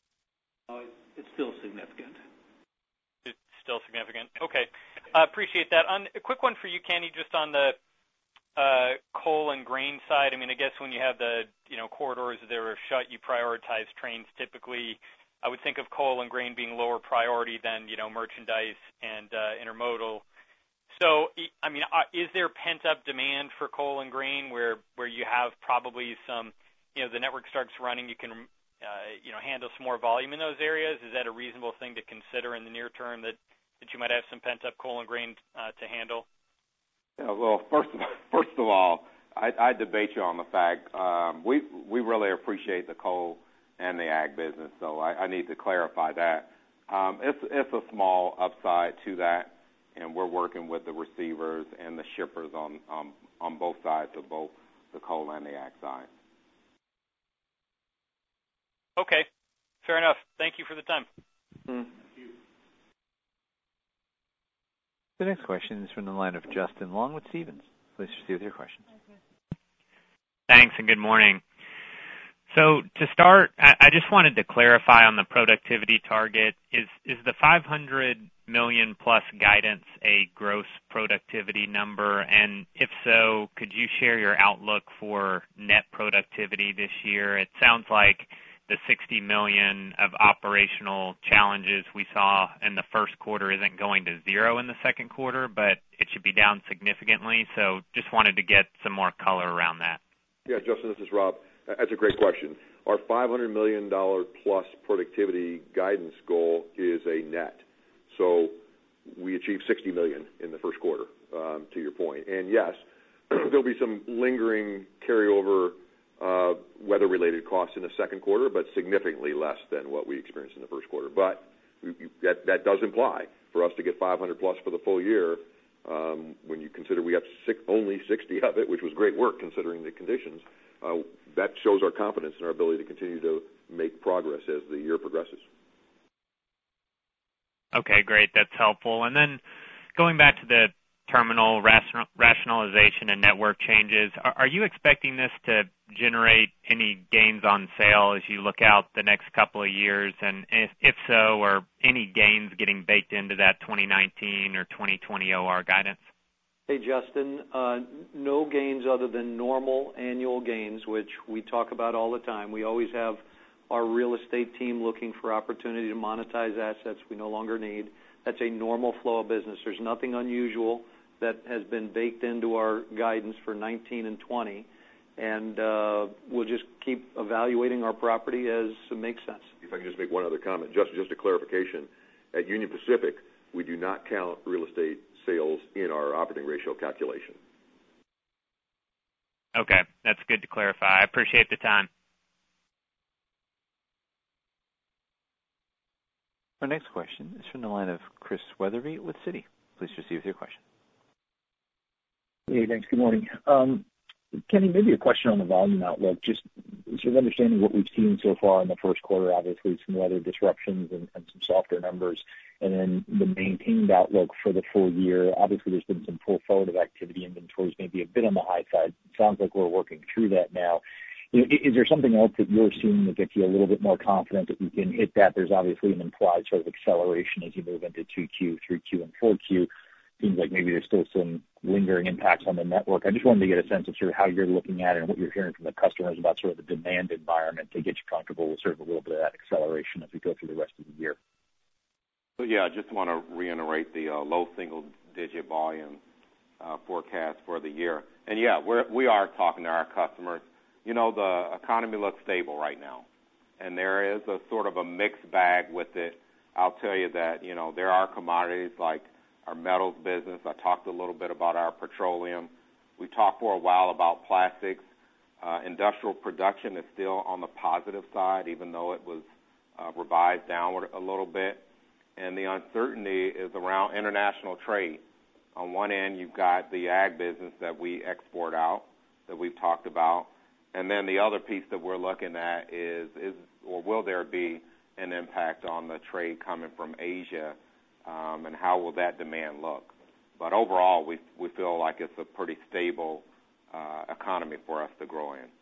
E: Oh, it's still significant.
M: It's still significant. Okay. Uh, appreciate that. On, a quick one for you, Kenny, just on the Uh, coal and grain side. I mean, I guess when you have the, you know, corridors that are shut, you prioritize trains typically. I would think of coal and grain being lower priority than, you know, merchandise and uh, intermodal. So, I mean, is there pent-up demand for coal and grain where, where you have probably some, you know, the network starts running, you can, uh, you know, handle some more volume in those areas? Is that a reasonable thing to consider in the near term, that, that you might have some pent-up coal and grain uh, to handle?
D: Yeah, well, first of, first of all, I, I debate you on the fact um, we we really appreciate the coal and the ag business, so I, I need to clarify that. Um, it's it's a small upside to that, and we're working with the receivers and the shippers on um, on both sides of both the coal and the ag side.
M: Okay, fair enough. Thank you for the time.
C: Mm-hmm.
B: The next question is from the line of Justin Long with Stephens. Please proceed with your questions.
N: Thanks, and good morning. So to start, I just wanted to clarify on the productivity target. Is is the five hundred million plus guidance a gross productivity number? And if so, could you share your outlook for net productivity this year? It sounds like the sixty million of operational challenges we saw in the first quarter isn't going to zero in the second quarter, but it should be down significantly. So just wanted to get some more color around that.
F: Yeah, Justin, this is Rob. That's a great question. Our five hundred million dollars plus productivity guidance goal is a net. So we achieved sixty million dollars in the first quarter, um, to your point. And yes, there'll be some lingering carryover Uh, weather-related costs in the second quarter, but significantly less than what we experienced in the first quarter. But we, that, that does imply for us to get five hundred plus for the full year, um, when you consider we have six, only sixty of it, which was great work considering the conditions, uh, that shows our confidence in our ability to continue to make progress as the year progresses.
N: Okay, great. That's helpful. And then going back to the terminal rationalization and network changes, are you expecting this to generate any gains on sale as you look out the next couple of years? And if, if so, are any gains getting baked into that twenty nineteen or twenty twenty O R guidance?
C: Hey, Justin. Uh, no gains other than normal annual gains, which we talk about all the time. We always have our real estate team looking for opportunity to monetize assets we no longer need. That's a normal flow of business. There's nothing unusual that has been baked into our guidance for nineteen and twenty, and uh, we'll just keep evaluating our property as it makes sense.
F: If I can just make one other comment, just just a clarification. At Union Pacific, we do not count real estate sales in our operating ratio calculation.
N: Okay, that's good to clarify. I appreciate the time.
B: Our next question is from the line of Chris Wetherbee with Citi. Please proceed with your question.
O: Hey, thanks. Good morning. Um, Kenny, maybe a question on the volume outlook, just sort of understanding what we've seen so far in the first quarter, obviously some weather disruptions and, and some softer numbers, and then the maintained outlook for the full year. Obviously, there's been some pull forward of activity. Inventories maybe a bit on the high side. It sounds like we're working through that now. You know, is there something else that you're seeing that gets you a little bit more confident that you can hit that? There's obviously an implied sort of acceleration as you move into two Q, three Q, and four Q. Seems like maybe there's still some lingering impacts on the network. I just wanted to get a sense of sort of how you're looking at it and what you're hearing from the customers about sort of the demand environment to get you comfortable with sort of a little bit of that acceleration as we go through the rest of the year.
D: So, yeah, I just want to reiterate the uh, low single-digit volume uh, forecast for the year. And, yeah, we're, we are talking to our customers. You know, the economy looks stable right now, and there is a sort of a mixed bag with it. I'll tell you that, you know, there are commodities like our metals business. I talked a little bit about our petroleum. We talked for a while about plastics. Uh, industrial production is still on the positive side, even though it was uh, revised downward a little bit. And the uncertainty is around international trade. On one end, you've got the ag business that we export out that we've talked about. And then the other piece that we're looking at is, is or will there be an impact on the trade coming from Asia, um, and how will that demand look? But overall, we we feel like it's a pretty stable uh, economy for us to grow in.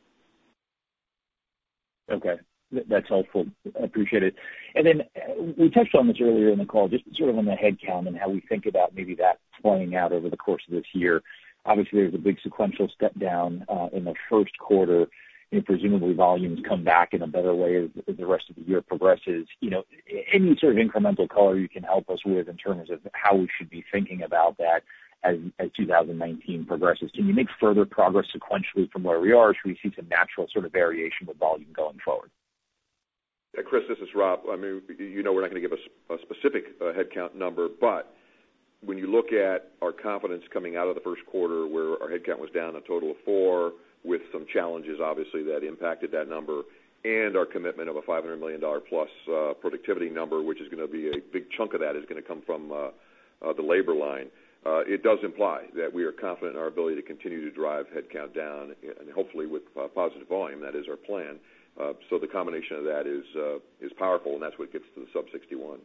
O: Okay. That's helpful. I appreciate it. And then we touched on this earlier in the call, just sort of on the headcount and how we think about maybe that playing out over the course of this year. Obviously, there's a big sequential step down uh, in the first quarter, and presumably volumes come back in a better way as, as the rest of the year progresses. You know, any sort of incremental color you can help us with in terms of how we should be thinking about that as, as two thousand nineteen progresses? Can you make further progress sequentially from where we are, or should we see some natural sort of variation with volume going forward?
F: Yeah, Chris, this is Rob. I mean, you know we're not going to give a, a specific uh, headcount number, but when you look at our confidence coming out of the first quarter where our headcount was down a total of four with some challenges, obviously, that impacted that number, and our commitment of a five hundred million dollars plus uh, productivity number, which is going to be a big chunk of that is going to come from uh, uh, the labor line, uh, it does imply that we are confident in our ability to continue to drive headcount down, and hopefully with uh, positive volume. That is our plan. Uh, so the combination of that is uh, is powerful, and that's what gets to the sub sixty-one.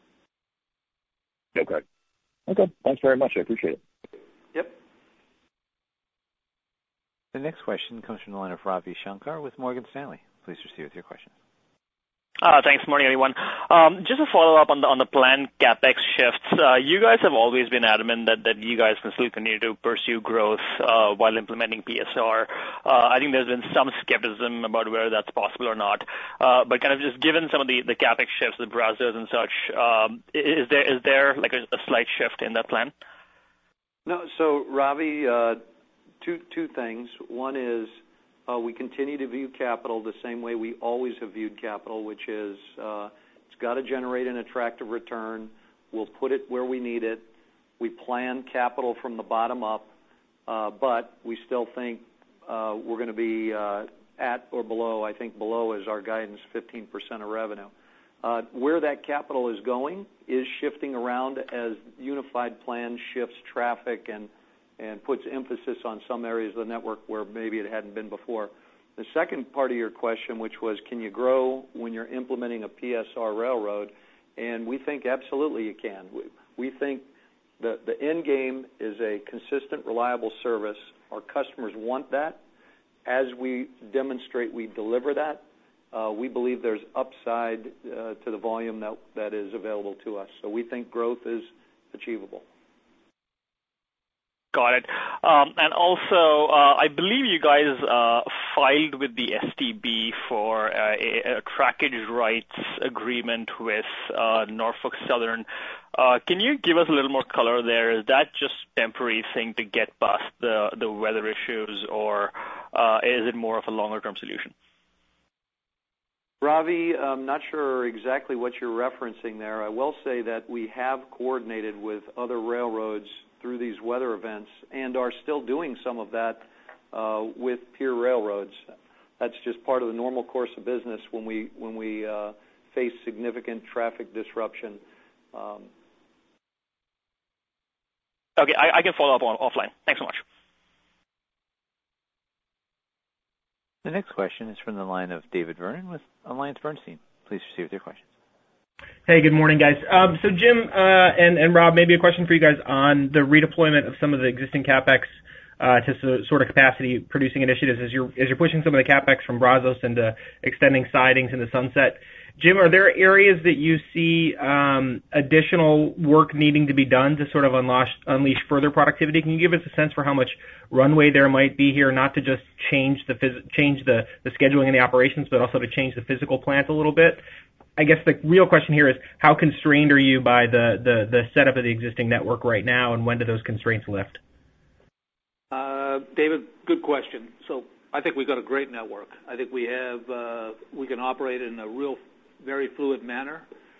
O: Okay. Okay. Thanks very much. I appreciate it.
C: Yep.
B: The next question comes from the line of Ravi Shankar with Morgan Stanley. Please proceed with your question.
P: Uh, thanks. Morning, everyone. Um, just a follow-up on the on the planned CapEx shifts. Uh, you guys have always been adamant that, that you guys can still continue to pursue growth uh, while implementing P S R. Uh, I think there's been some skepticism about whether that's possible or not. Uh, but kind of just given some of the, the CapEx shifts, the Brazos and such, um, is there is there like a, a slight shift in that plan?
C: No. So, Ravi, uh, two two things. One is Uh, we continue to view capital the same way we always have viewed capital, which is uh, it's got to generate an attractive return. We'll put it where we need it. We plan capital from the bottom up, uh, but we still think uh, we're going to be uh, at or below. I think below is our guidance, fifteen percent of revenue. Uh, where that capital is going is shifting around as unified plan shifts traffic and and puts emphasis on some areas of the network where maybe it hadn't been before. The second part of your question, which was, can you grow when you're implementing a P S R railroad? And we think absolutely you can. We, we think the, the end game is a consistent, reliable service. Our customers want that. As we demonstrate we deliver that, uh, we believe there's upside uh, to the volume that, that is available to us. So we think growth is achievable.
P: Got it. Um, and also, uh, I believe you guys uh, filed with the S T B for uh, a, a trackage rights agreement with uh, Norfolk Southern. Uh, can you give us a little more color there? Is that just a temporary thing to get past the, the weather issues, or uh, is it more of a longer-term solution?
C: Ravi, I'm not sure exactly what you're referencing there. I will say that we have coordinated with other railroads through these weather events and are still doing some of that uh, with peer railroads. That's just part of the normal course of business when we when we uh, face significant traffic disruption. Um,
P: okay, I, I can follow up on offline. Thanks so much.
B: The next question is from the line of David Vernon with AllianceBernstein. Please proceed with your questions.
L: Hey, good morning, guys. Um, so, Jim uh, and, and Rob, maybe a question for you guys on the redeployment of some of the existing CapEx uh, to so, sort of capacity-producing initiatives as you're as you're pushing some of the CapEx from Brazos into extending sidings into Sunset. Jim, are there areas that you see um, additional work needing to be done to sort of unleash, unleash further productivity? Can you give us a sense for how much runway there might be here, not to just change the phys- change the, the scheduling and the operations, but also to change the physical plant a little bit? I guess the real question here is, how constrained are you by the, the, the setup of the existing network right now, and when do those constraints lift?
E: Uh, David, good question. So I think we've got a great network. I think we have uh, we can operate in a real, very fluid manner.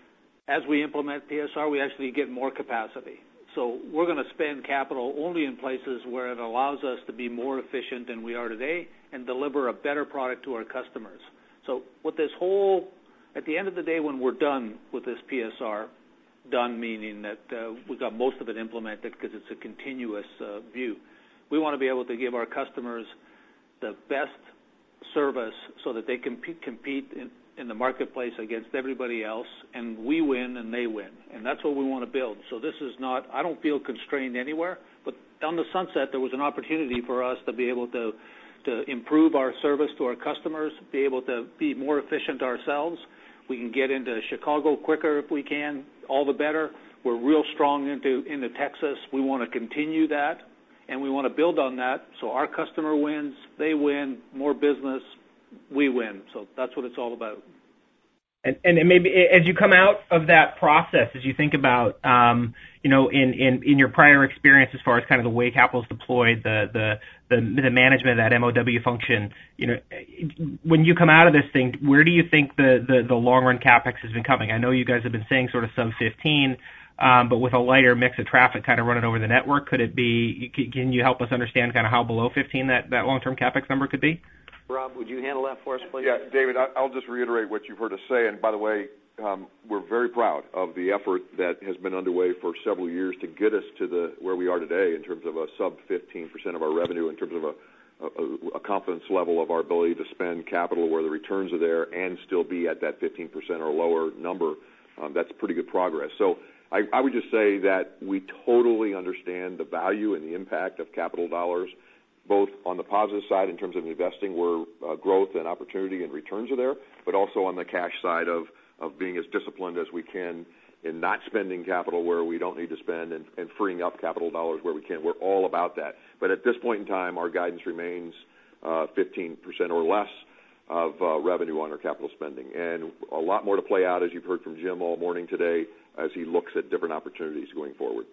E: As we implement P S R, we actually get more capacity. So we're going to spend capital only in places where it allows us to be more efficient than we are today and deliver a better product to our customers. So with this whole At the end of the day, when we're done with this P S R, done meaning that uh, we've got most of it implemented because it's a continuous uh, view, we want to be able to give our customers the best service so that they can compete, compete in, in the marketplace against everybody else, and we win and they win. And that's what we want to build. So this is not, I don't feel constrained anywhere, but on the Sunset there was an opportunity for us to be able to, to improve our service to our customers, be able to be more efficient ourselves. We can get into Chicago quicker if we can, all the better. We're real strong into, into Texas. We want to continue that, and we want to build on that so our customer wins, they win, more business, we win. So that's what it's all about.
L: And, and maybe as you come out of that process, as you think about, um, you know, in, in, in your prior experience as far as kind of the way capital is deployed, the, the, the, the management of that M O W function, you know, when you come out of this thing, where do you think the, the, the long-run CapEx has been coming? I know you guys have been saying sort of sub fifteen, um, but with a lighter mix of traffic kind of running over the network, could it be, can you help us understand kind of how below fifteen that, that long-term CapEx number could be?
C: Rob, would you handle that for us, please?
F: Yeah, David, I'll just reiterate what you've heard us say. And by the way, um, we're very proud of the effort that has been underway for several years to get us to the where we are today in terms of a sub fifteen percent of our revenue, in terms of a, a, a confidence level of our ability to spend capital where the returns are there and still be at that fifteen percent or lower number. Um, that's pretty good progress. So I, I would just say that we totally understand the value and the impact of capital dollars, both on the positive side in terms of investing where uh, growth and opportunity and returns are there, but also on the cash side of, of being as disciplined as we can in not spending capital where we don't need to spend and, and freeing up capital dollars where we can. We're all about that. But at this point in time, our guidance remains uh, fifteen percent or less of uh, revenue on our capital spending. And a lot more to play out, as you've heard from Jim all morning today, as he looks at different opportunities going forward.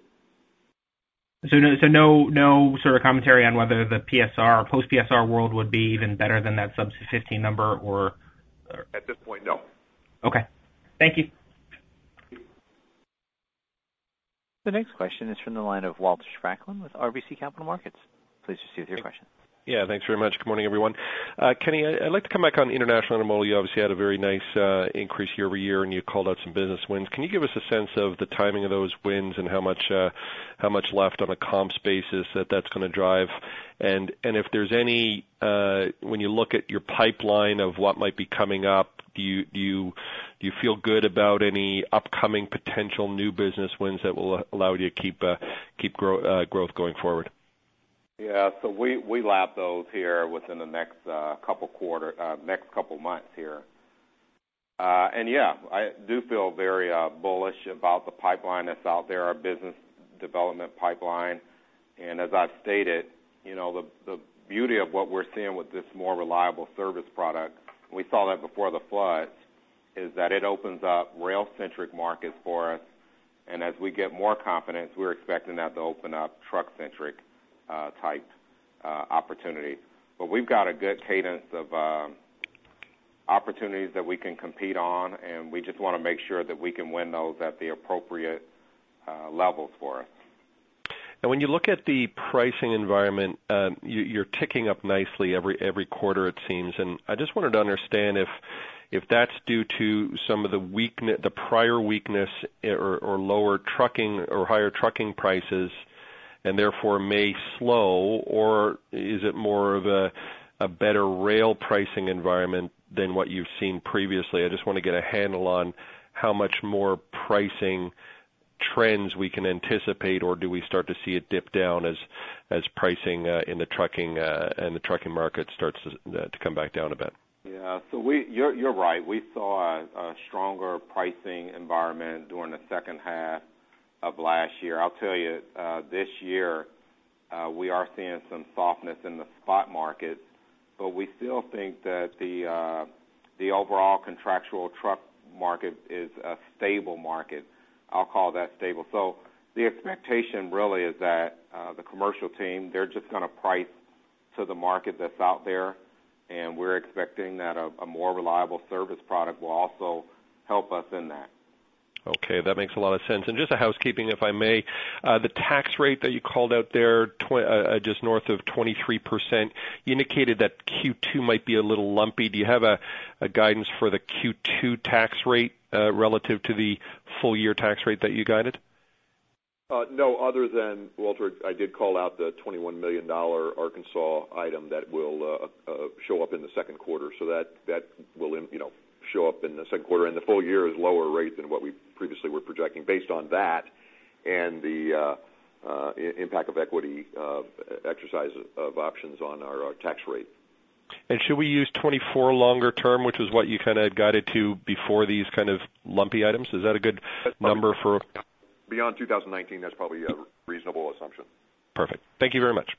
L: So no, so no, no sort of commentary on whether the P S R, post-P S R world would be even better than that sub fifteen number, or, or?
F: At this point, no.
L: Okay. Thank you.
B: The next question is from the line of Walter Spracklin with R B C Capital Markets. Please proceed with your question.
Q: Yeah, thanks very much. Good morning, everyone. Uh, Kenny, I'd like to come back on international intermodal. You obviously had a very nice uh, increase year over year, and you called out some business wins. Can you give us a sense of the timing of those wins and how much uh, how much left on a comps basis that that's going to drive? And and if there's any, uh, when you look at your pipeline of what might be coming up, do you do you do you feel good about any upcoming potential new business wins that will allow you to keep uh, keep grow, uh, growth going forward?
D: Yeah, so we, we lap those here within the next uh, couple quarter, uh, next couple months here. Uh, and yeah, I do feel very uh, bullish about the pipeline that's out there, our business development pipeline. And as I've stated, you know, the, the beauty of what we're seeing with this more reliable service product, and we saw that before the floods, is that it opens up rail-centric markets for us. And as we get more confidence, we're expecting that to open up truck-centric uh, type uh, opportunities. But we've got a good cadence of uh, opportunities that we can compete on, and we just want to make sure that we can win those at the appropriate uh, levels for us.
Q: And when you look at the pricing environment, um, you, you're ticking up nicely every every quarter, it seems. And I just wanted to understand if if that's due to some of the weakness, the prior weakness, or, or lower trucking or higher trucking prices, and therefore may slow, or is it more of a a better rail pricing environment than what you've seen previously? I just want to get a handle on how much more pricing trends we can anticipate, or do we start to see it dip down as as pricing uh, in the trucking uh, and the trucking market starts to, uh, to come back down a bit?
D: Yeah, so we you're you're right. We saw a, a stronger pricing environment during the second half of last year. I'll tell you, uh, this year uh, we are seeing some softness in the spot markets, but we still think that the uh, the overall contractual truck market is a stable market. I'll call that stable. So the expectation really is that uh, the commercial team, they're just going to price to the market that's out there, and we're expecting that a, a more reliable service product will also help us in that.
Q: Okay, that makes a lot of sense. And just a housekeeping, if I may, uh, the tax rate that you called out there, tw- uh, just north of twenty-three percent, you indicated that Q two might be a little lumpy. Do you have a, a guidance for the Q two tax rate uh, relative to the full-year tax rate that you guided?
F: Uh, no, other than, Walter, I did call out the twenty-one million dollars Arkansas item that will uh, uh, show up in the second quarter. So that, that will, you know, show up in the second quarter, and the full year is lower rate than what we previously were projecting based on that and the uh, uh, impact of equity uh, exercise of options on our, our tax rate.
Q: And should we use twenty-four longer term, which is what you kind of guided to before these kind of lumpy items? Is that a good number for?
F: Beyond two thousand nineteen, that's probably a reasonable assumption.
Q: Perfect. Thank you very much.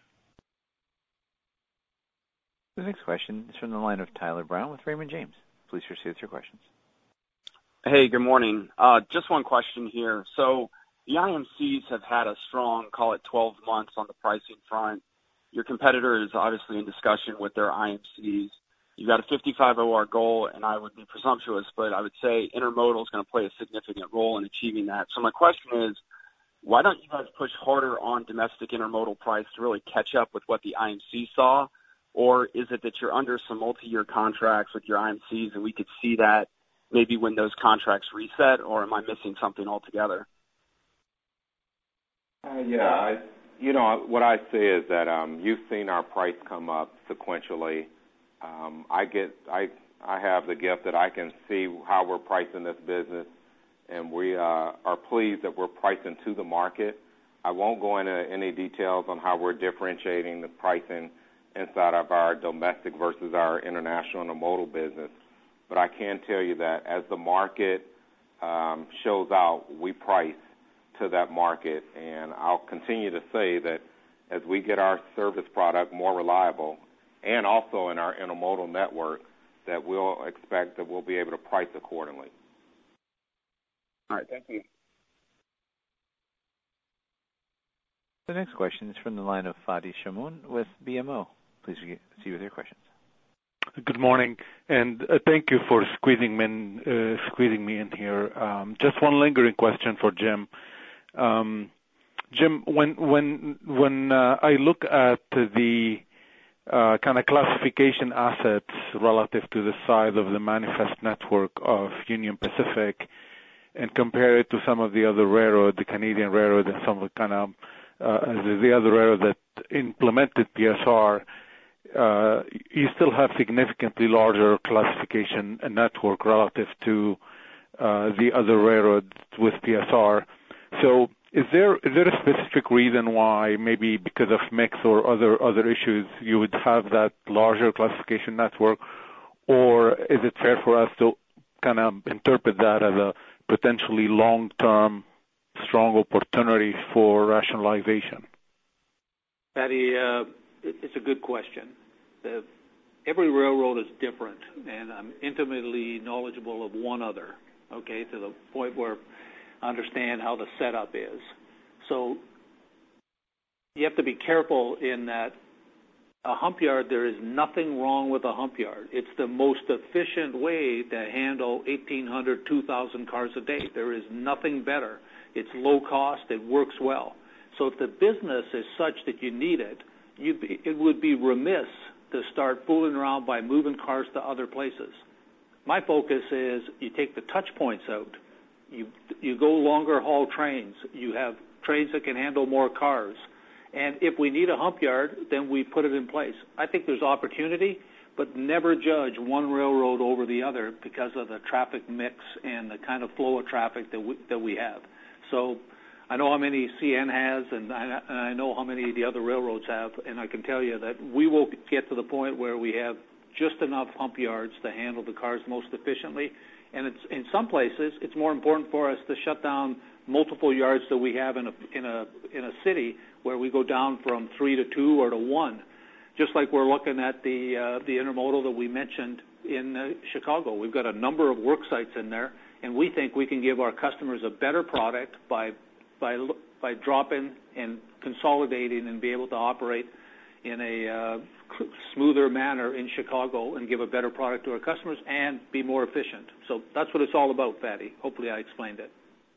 B: The next question is from the line of Tyler Brown with Raymond James. Please proceed with your questions.
R: Hey, good morning. Uh, just one question here. So the I M Cs have had a strong, call it twelve months on the pricing front. Your competitor is obviously in discussion with their I M Cs. You've got a fifty-five O R goal, and I would be presumptuous, but I would say intermodal is going to play a significant role in achieving that. So my question is, why don't you guys push harder on domestic intermodal price to really catch up with what the I M C saw? Or is it that you're under some multi-year contracts with your I M Cs and we could see that maybe when those contracts reset, or am I missing something altogether?
D: Uh, yeah, I, you know, what I say is that um, you've seen our price come up sequentially. Um, I get, I, I have the gift that I can see how we're pricing this business, and we uh, are pleased that we're pricing to the market. I won't go into any details on how we're differentiating the pricing inside of our domestic versus our international intermodal business. But I can tell you that as the market um, shows out, we price to that market. And I'll continue to say that as we get our service product more reliable, and also in our intermodal network, that we'll expect that we'll be able to price accordingly.
R: All right, thank you.
B: The next question is from the line of Fadi Chamoun with B M O. Please proceed with your questions.
S: Good morning, and uh, thank you for squeezing me in, uh, squeezing me in here. Um, just one lingering question for Jim. Um, Jim, when when when uh, I look at the uh, kind of classification assets relative to the size of the manifest network of Union Pacific, and compare it to some of the other railroads, the Canadian railroad, and some of the kind of uh, the other railroad that implemented P S R. Uh, you still have significantly larger classification network relative to uh, the other railroads with P S R. So is there is there a specific reason why, maybe because of mix or other other issues, you would have that larger classification network, or is it fair for us to kind of interpret that as a potentially long-term strong opportunity for rationalization?
E: Patty, uh, it's a good question. The, every railroad is different, and I'm intimately knowledgeable of one other, okay, to the point where I understand how the setup is. So you have to be careful in that a hump yard, there is nothing wrong with a hump yard. It's the most efficient way to handle eighteen hundred, two thousand cars a day. There is nothing better. It's low cost. It works well. So if the business is such that you need it, you'd be, it would be remiss to start fooling around by moving cars to other places. My focus is you take the touch points out. You, you go longer haul trains. You have trains that can handle more cars. And if we need a hump yard, then we put it in place. I think there's opportunity, but never judge one railroad over the other because of the traffic mix and the kind of flow of traffic that we, that we have. So I know how many C N has, and I, and I know how many the other railroads have, and I can tell you that we will get to the point where we have just enough hump yards to handle the cars most efficiently. And it's, in some places, it's more important for us to shut down multiple yards that we have in a in a in a city where we go down from three to two or to one, just like we're looking at the uh, the intermodal that we mentioned in uh, Chicago. We've got a number of work sites in there, and we think we can give our customers a better product by by by dropping and consolidating and be able to operate in a uh, smoother manner in Chicago and give a better product to our customers and be more efficient. So that's what it's all about, Patty. Hopefully I explained it.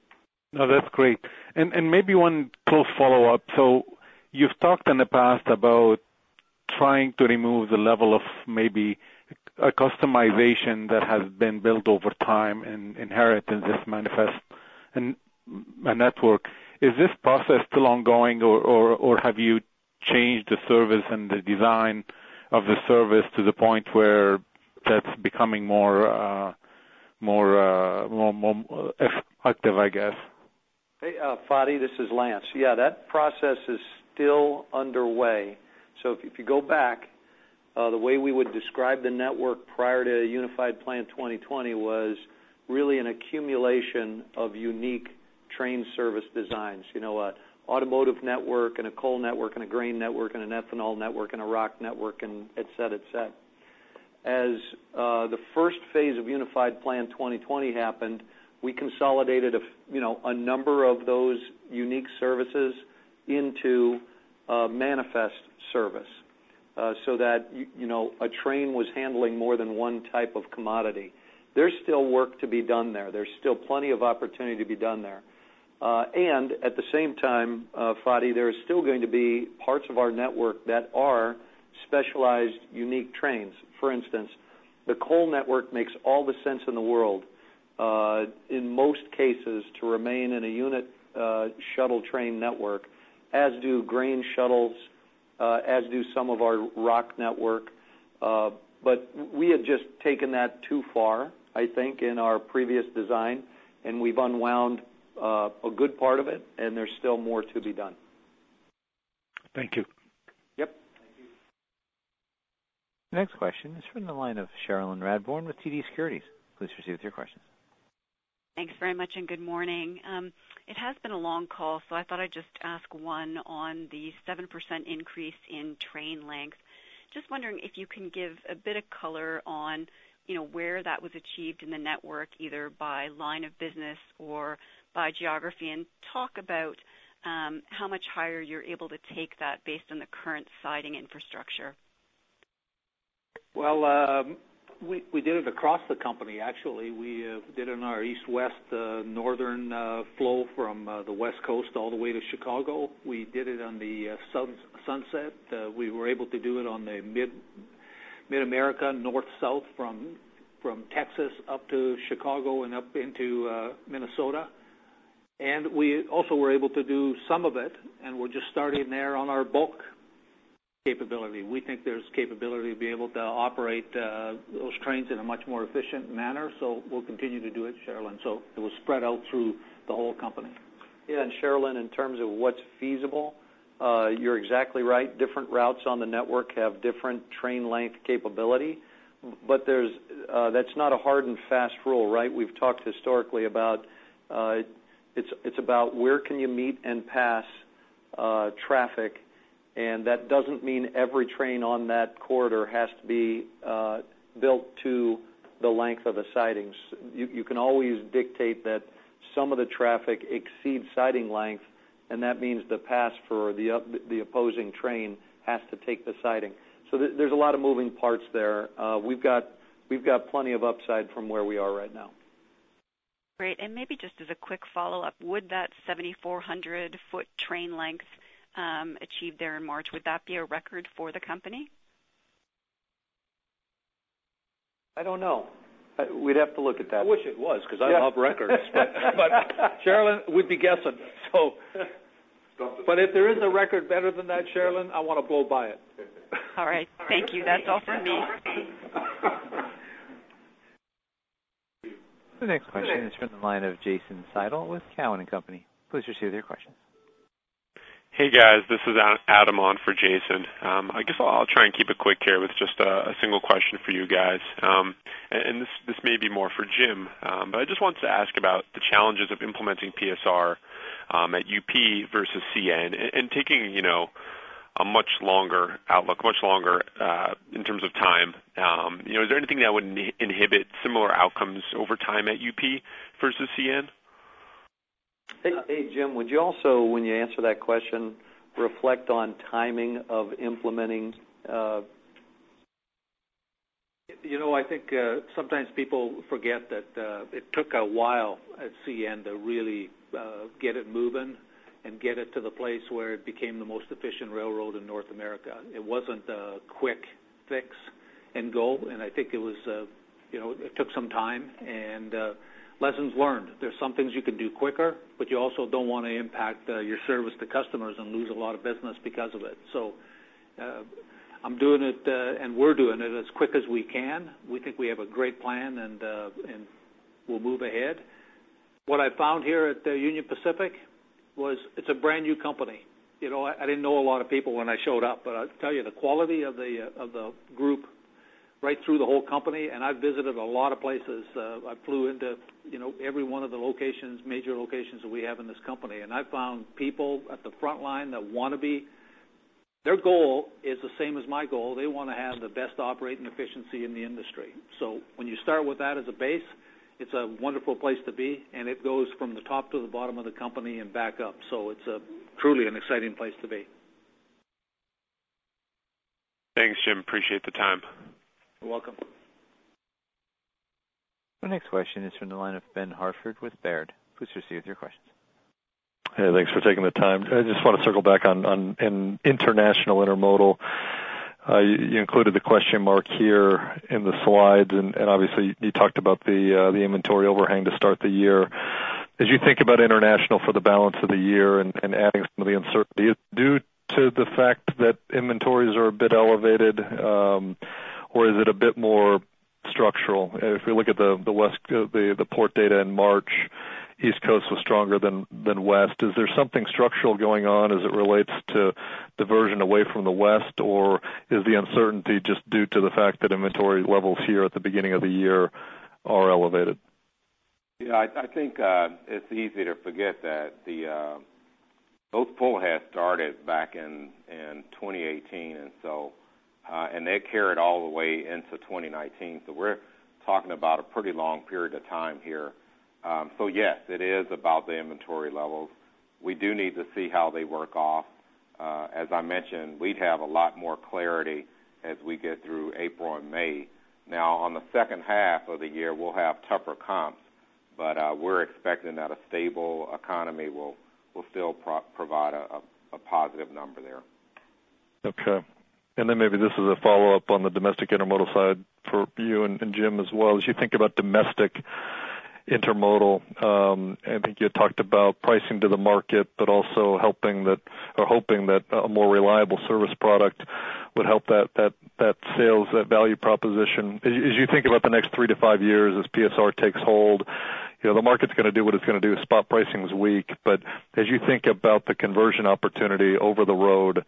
S: No, that's great. And and maybe one close follow-up. So you've talked in the past about trying to remove the level of maybe a customization that has been built over time and inherent in this manifest and a network. Is this process still ongoing, or, or, or have you changed the service and the design of the service to the point where that's becoming more uh, more, uh, more more effective, I guess?
C: Hey, uh, Fadi, this is Lance. Yeah, that process is still underway. So if, if you go back, uh, the way we would describe the network prior to Unified Plan twenty twenty was really an accumulation of unique train service designs. You know, an automotive network and a coal network and a grain network and an ethanol network and a rock network and et cetera, et cetera. As uh, the first phase of Unified Plan twenty twenty happened, we consolidated a, you know, a number of those unique services into uh, manifest service uh, so that, you, you know, a train was handling more than one type of commodity. There's still work to be done there. There's still plenty of opportunity to be done there. Uh, and at the same time, uh, Fadi, there is still going to be parts of our network that are specialized, unique trains. For instance, the coal network makes all the sense in the world Uh, in most cases, to remain in a unit uh, shuttle train network, as do grain shuttles, uh, as do some of our rock network. Uh, but we had just taken that too far, I think, in our previous design, and we've unwound uh, a good part of it, and there's still more to be done.
S: Thank you.
C: Yep.
B: The next question is from the line of Cherilyn Radbourne with T D Securities. Please proceed with your questions.
T: Thanks very much, and good morning. Um, it has been a long call, so I thought I'd just ask one on the seven percent increase in train length. Just wondering if you can give a bit of color on, you know, where that was achieved in the network, either by line of business or by geography, and talk about um, how much higher you're able to take that based on the current siding infrastructure.
E: Well, um, We, we did it across the company, actually. We uh, did it in our east-west uh, northern uh, flow from uh, the west coast all the way to Chicago. We did it on the uh, sun, sunset. Uh, we were able to do it on the mid, mid-America, north-south from, from Texas up to Chicago and up into uh, Minnesota. And we also were able to do some of it, and we're just starting there on our bulk capability. We think there's capability to be able to operate uh, those trains in a much more efficient manner, so we'll continue to do it, Cherilyn. So it was spread out through the whole company.
C: Yeah, and Cherilyn, in terms of what's feasible, uh, you're exactly right. Different routes on the network have different train length capability, but there's uh, that's not a hard and fast rule, right? We've talked historically about uh, it's it's about where can you meet and pass uh, traffic and that doesn't mean every train on that corridor has to be uh, built to the length of the sidings. You, you can always dictate that some of the traffic exceeds siding length, and that means the pass for the uh, the opposing train has to take the siding. So th- there's a lot of moving parts there. Uh, we've got we've got plenty of upside from where we are right now.
T: Great. And maybe just as a quick follow-up, would that seventy-four hundred foot train length um, achieved there in March, would that be a record for the company?
C: I don't know. We'd have to look at that.
E: I wish it was, because I
C: yeah.
E: love records. But, but Sherilyn, we'd be guessing. So, but if there is a record better than that, Sherilyn, I want to blow by it.
T: All right. Thank you. That's all from me.
B: The next question is from the line of Jason Seidel with Cowen and Company. Please proceed with your questions.
U: Hey guys, this is Adam on for Jason. Um, I guess I'll, I'll try and keep it quick here with just a, a single question for you guys. Um, and and this, this may be more for Jim, um, but I just wanted to ask about the challenges of implementing P S R um, at U P versus C N, and, and taking, you know, a much longer outlook, much longer uh, in terms of time. Um, you know, is there anything that would inhibit similar outcomes over time at U P versus C N?
C: Hey, hey, Jim, would you also, when you answer that question, reflect on timing of implementing? Uh...
E: You know, I think uh, sometimes people forget that uh, it took a while at C N to really uh, get it moving and get it to the place where it became the most efficient railroad in North America. It wasn't a quick fix and go, and I think it was, uh, you know, it took some time and uh, lessons learned. There's some things you can do quicker, but you also don't want to impact uh, your service to customers and lose a lot of business because of it. So uh, I'm doing it, uh, and we're doing it as quick as we can. We think we have a great plan, and uh, and we'll move ahead. What I found here at uh, Union Pacific was it's a brand new company. You know, I, I didn't know a lot of people when I showed up, but I'll tell you the quality of the uh, of the group right through the whole company, and I've visited a lot of places. Uh, I flew into, you know, every one of the locations, major locations that we have in this company, and I found people at the front line that want to be, their goal is the same as my goal. They want to have the best operating efficiency in the industry. So when you start with that as a base, it's a wonderful place to be, and it goes from the top to the bottom of the company and back up. So it's a truly an exciting place to be.
U: Thanks, Jim. Appreciate the time.
E: You're welcome.
B: The next question is from the line of Ben Hartford with Baird. Please proceed with your questions.
Q: Hey, thanks for taking the time. I just want to circle back on, on in international intermodal. Uh, you, you included the question mark here in the slides, and, and obviously you talked about the uh, the inventory overhang to start the year. As you think about international for the balance of the year and, and adding some of the uncertainty, is it due to the fact that inventories are a bit elevated, um, or is it a bit more structural? If we look at the the west uh, the the port data in March, East Coast was stronger than than West. Is there something structural going on as it relates to diversion away from the West, or is the uncertainty just due to the fact that inventory levels here at the beginning of the year are elevated?
D: Yeah, I, I think uh, it's easy to forget that the uh, those pull has started back in in twenty eighteen, and so uh, and they carried all the way into twenty nineteen. So we're talking about a pretty long period of time here. Um, so, yes, it is about the inventory levels. We do need to see how they work off. Uh, as I mentioned, we'd have a lot more clarity as we get through April and May. Now, on the second half of the year, we'll have tougher comps, but uh, we're expecting that a stable economy will, will still pro- provide a, a, a positive number there.
Q: Okay. And then maybe this is a follow-up on the domestic intermodal side for you and, and Jim as well. As you think about domestic intermodal, um, I think you talked about pricing to the market, but also helping that or hoping that a more reliable service product would help that that that sales, that value proposition. As, as you think about the next three to five years, as P S R takes hold, you know the market's going to do what it's going to do. Spot pricing is weak, but as you think about the conversion opportunity over the road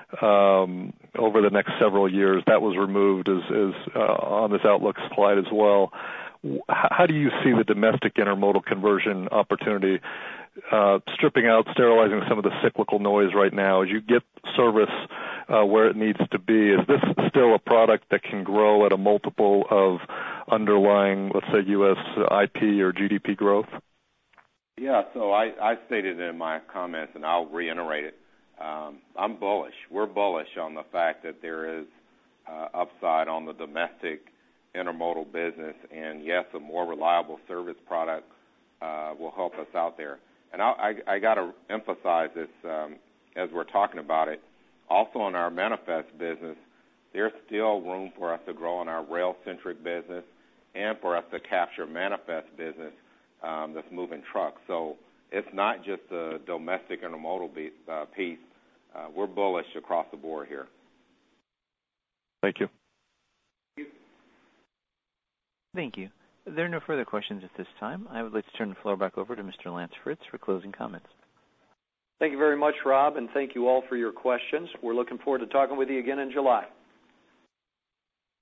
Q: um, over the next several years, that was removed as, as uh, on this outlook slide as well. How do you see the domestic intermodal conversion opportunity, uh, stripping out, sterilizing some of the cyclical noise right now? As you get service
A: uh, where it needs to be? Is this still a product that can grow at a multiple of underlying, let's say, U S I P or G D P growth?
D: Yeah, so I, I stated in my comments, and I'll reiterate it. Um, I'm bullish. We're bullish on the fact that there is uh, upside on the domestic intermodal business, and yes, a more reliable service product uh, will help us out there. And I, I, I got to emphasize this um, as we're talking about it. Also in our manifest business, there's still room for us to grow in our rail-centric business and for us to capture manifest business um, that's moving trucks. So it's not just the domestic intermodal be, uh, piece. Uh, we're bullish across the board here.
A: Thank you.
B: Thank you. There are no further questions at this time. I would like to turn the floor back over to Mister Lance Fritz for closing comments.
C: Thank you very much, Rob, and thank you all for your questions. We're looking forward to talking with you again in July.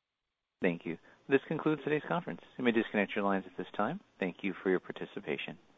B: Thank you. This concludes today's conference. You may disconnect your lines at this time. Thank you for your participation.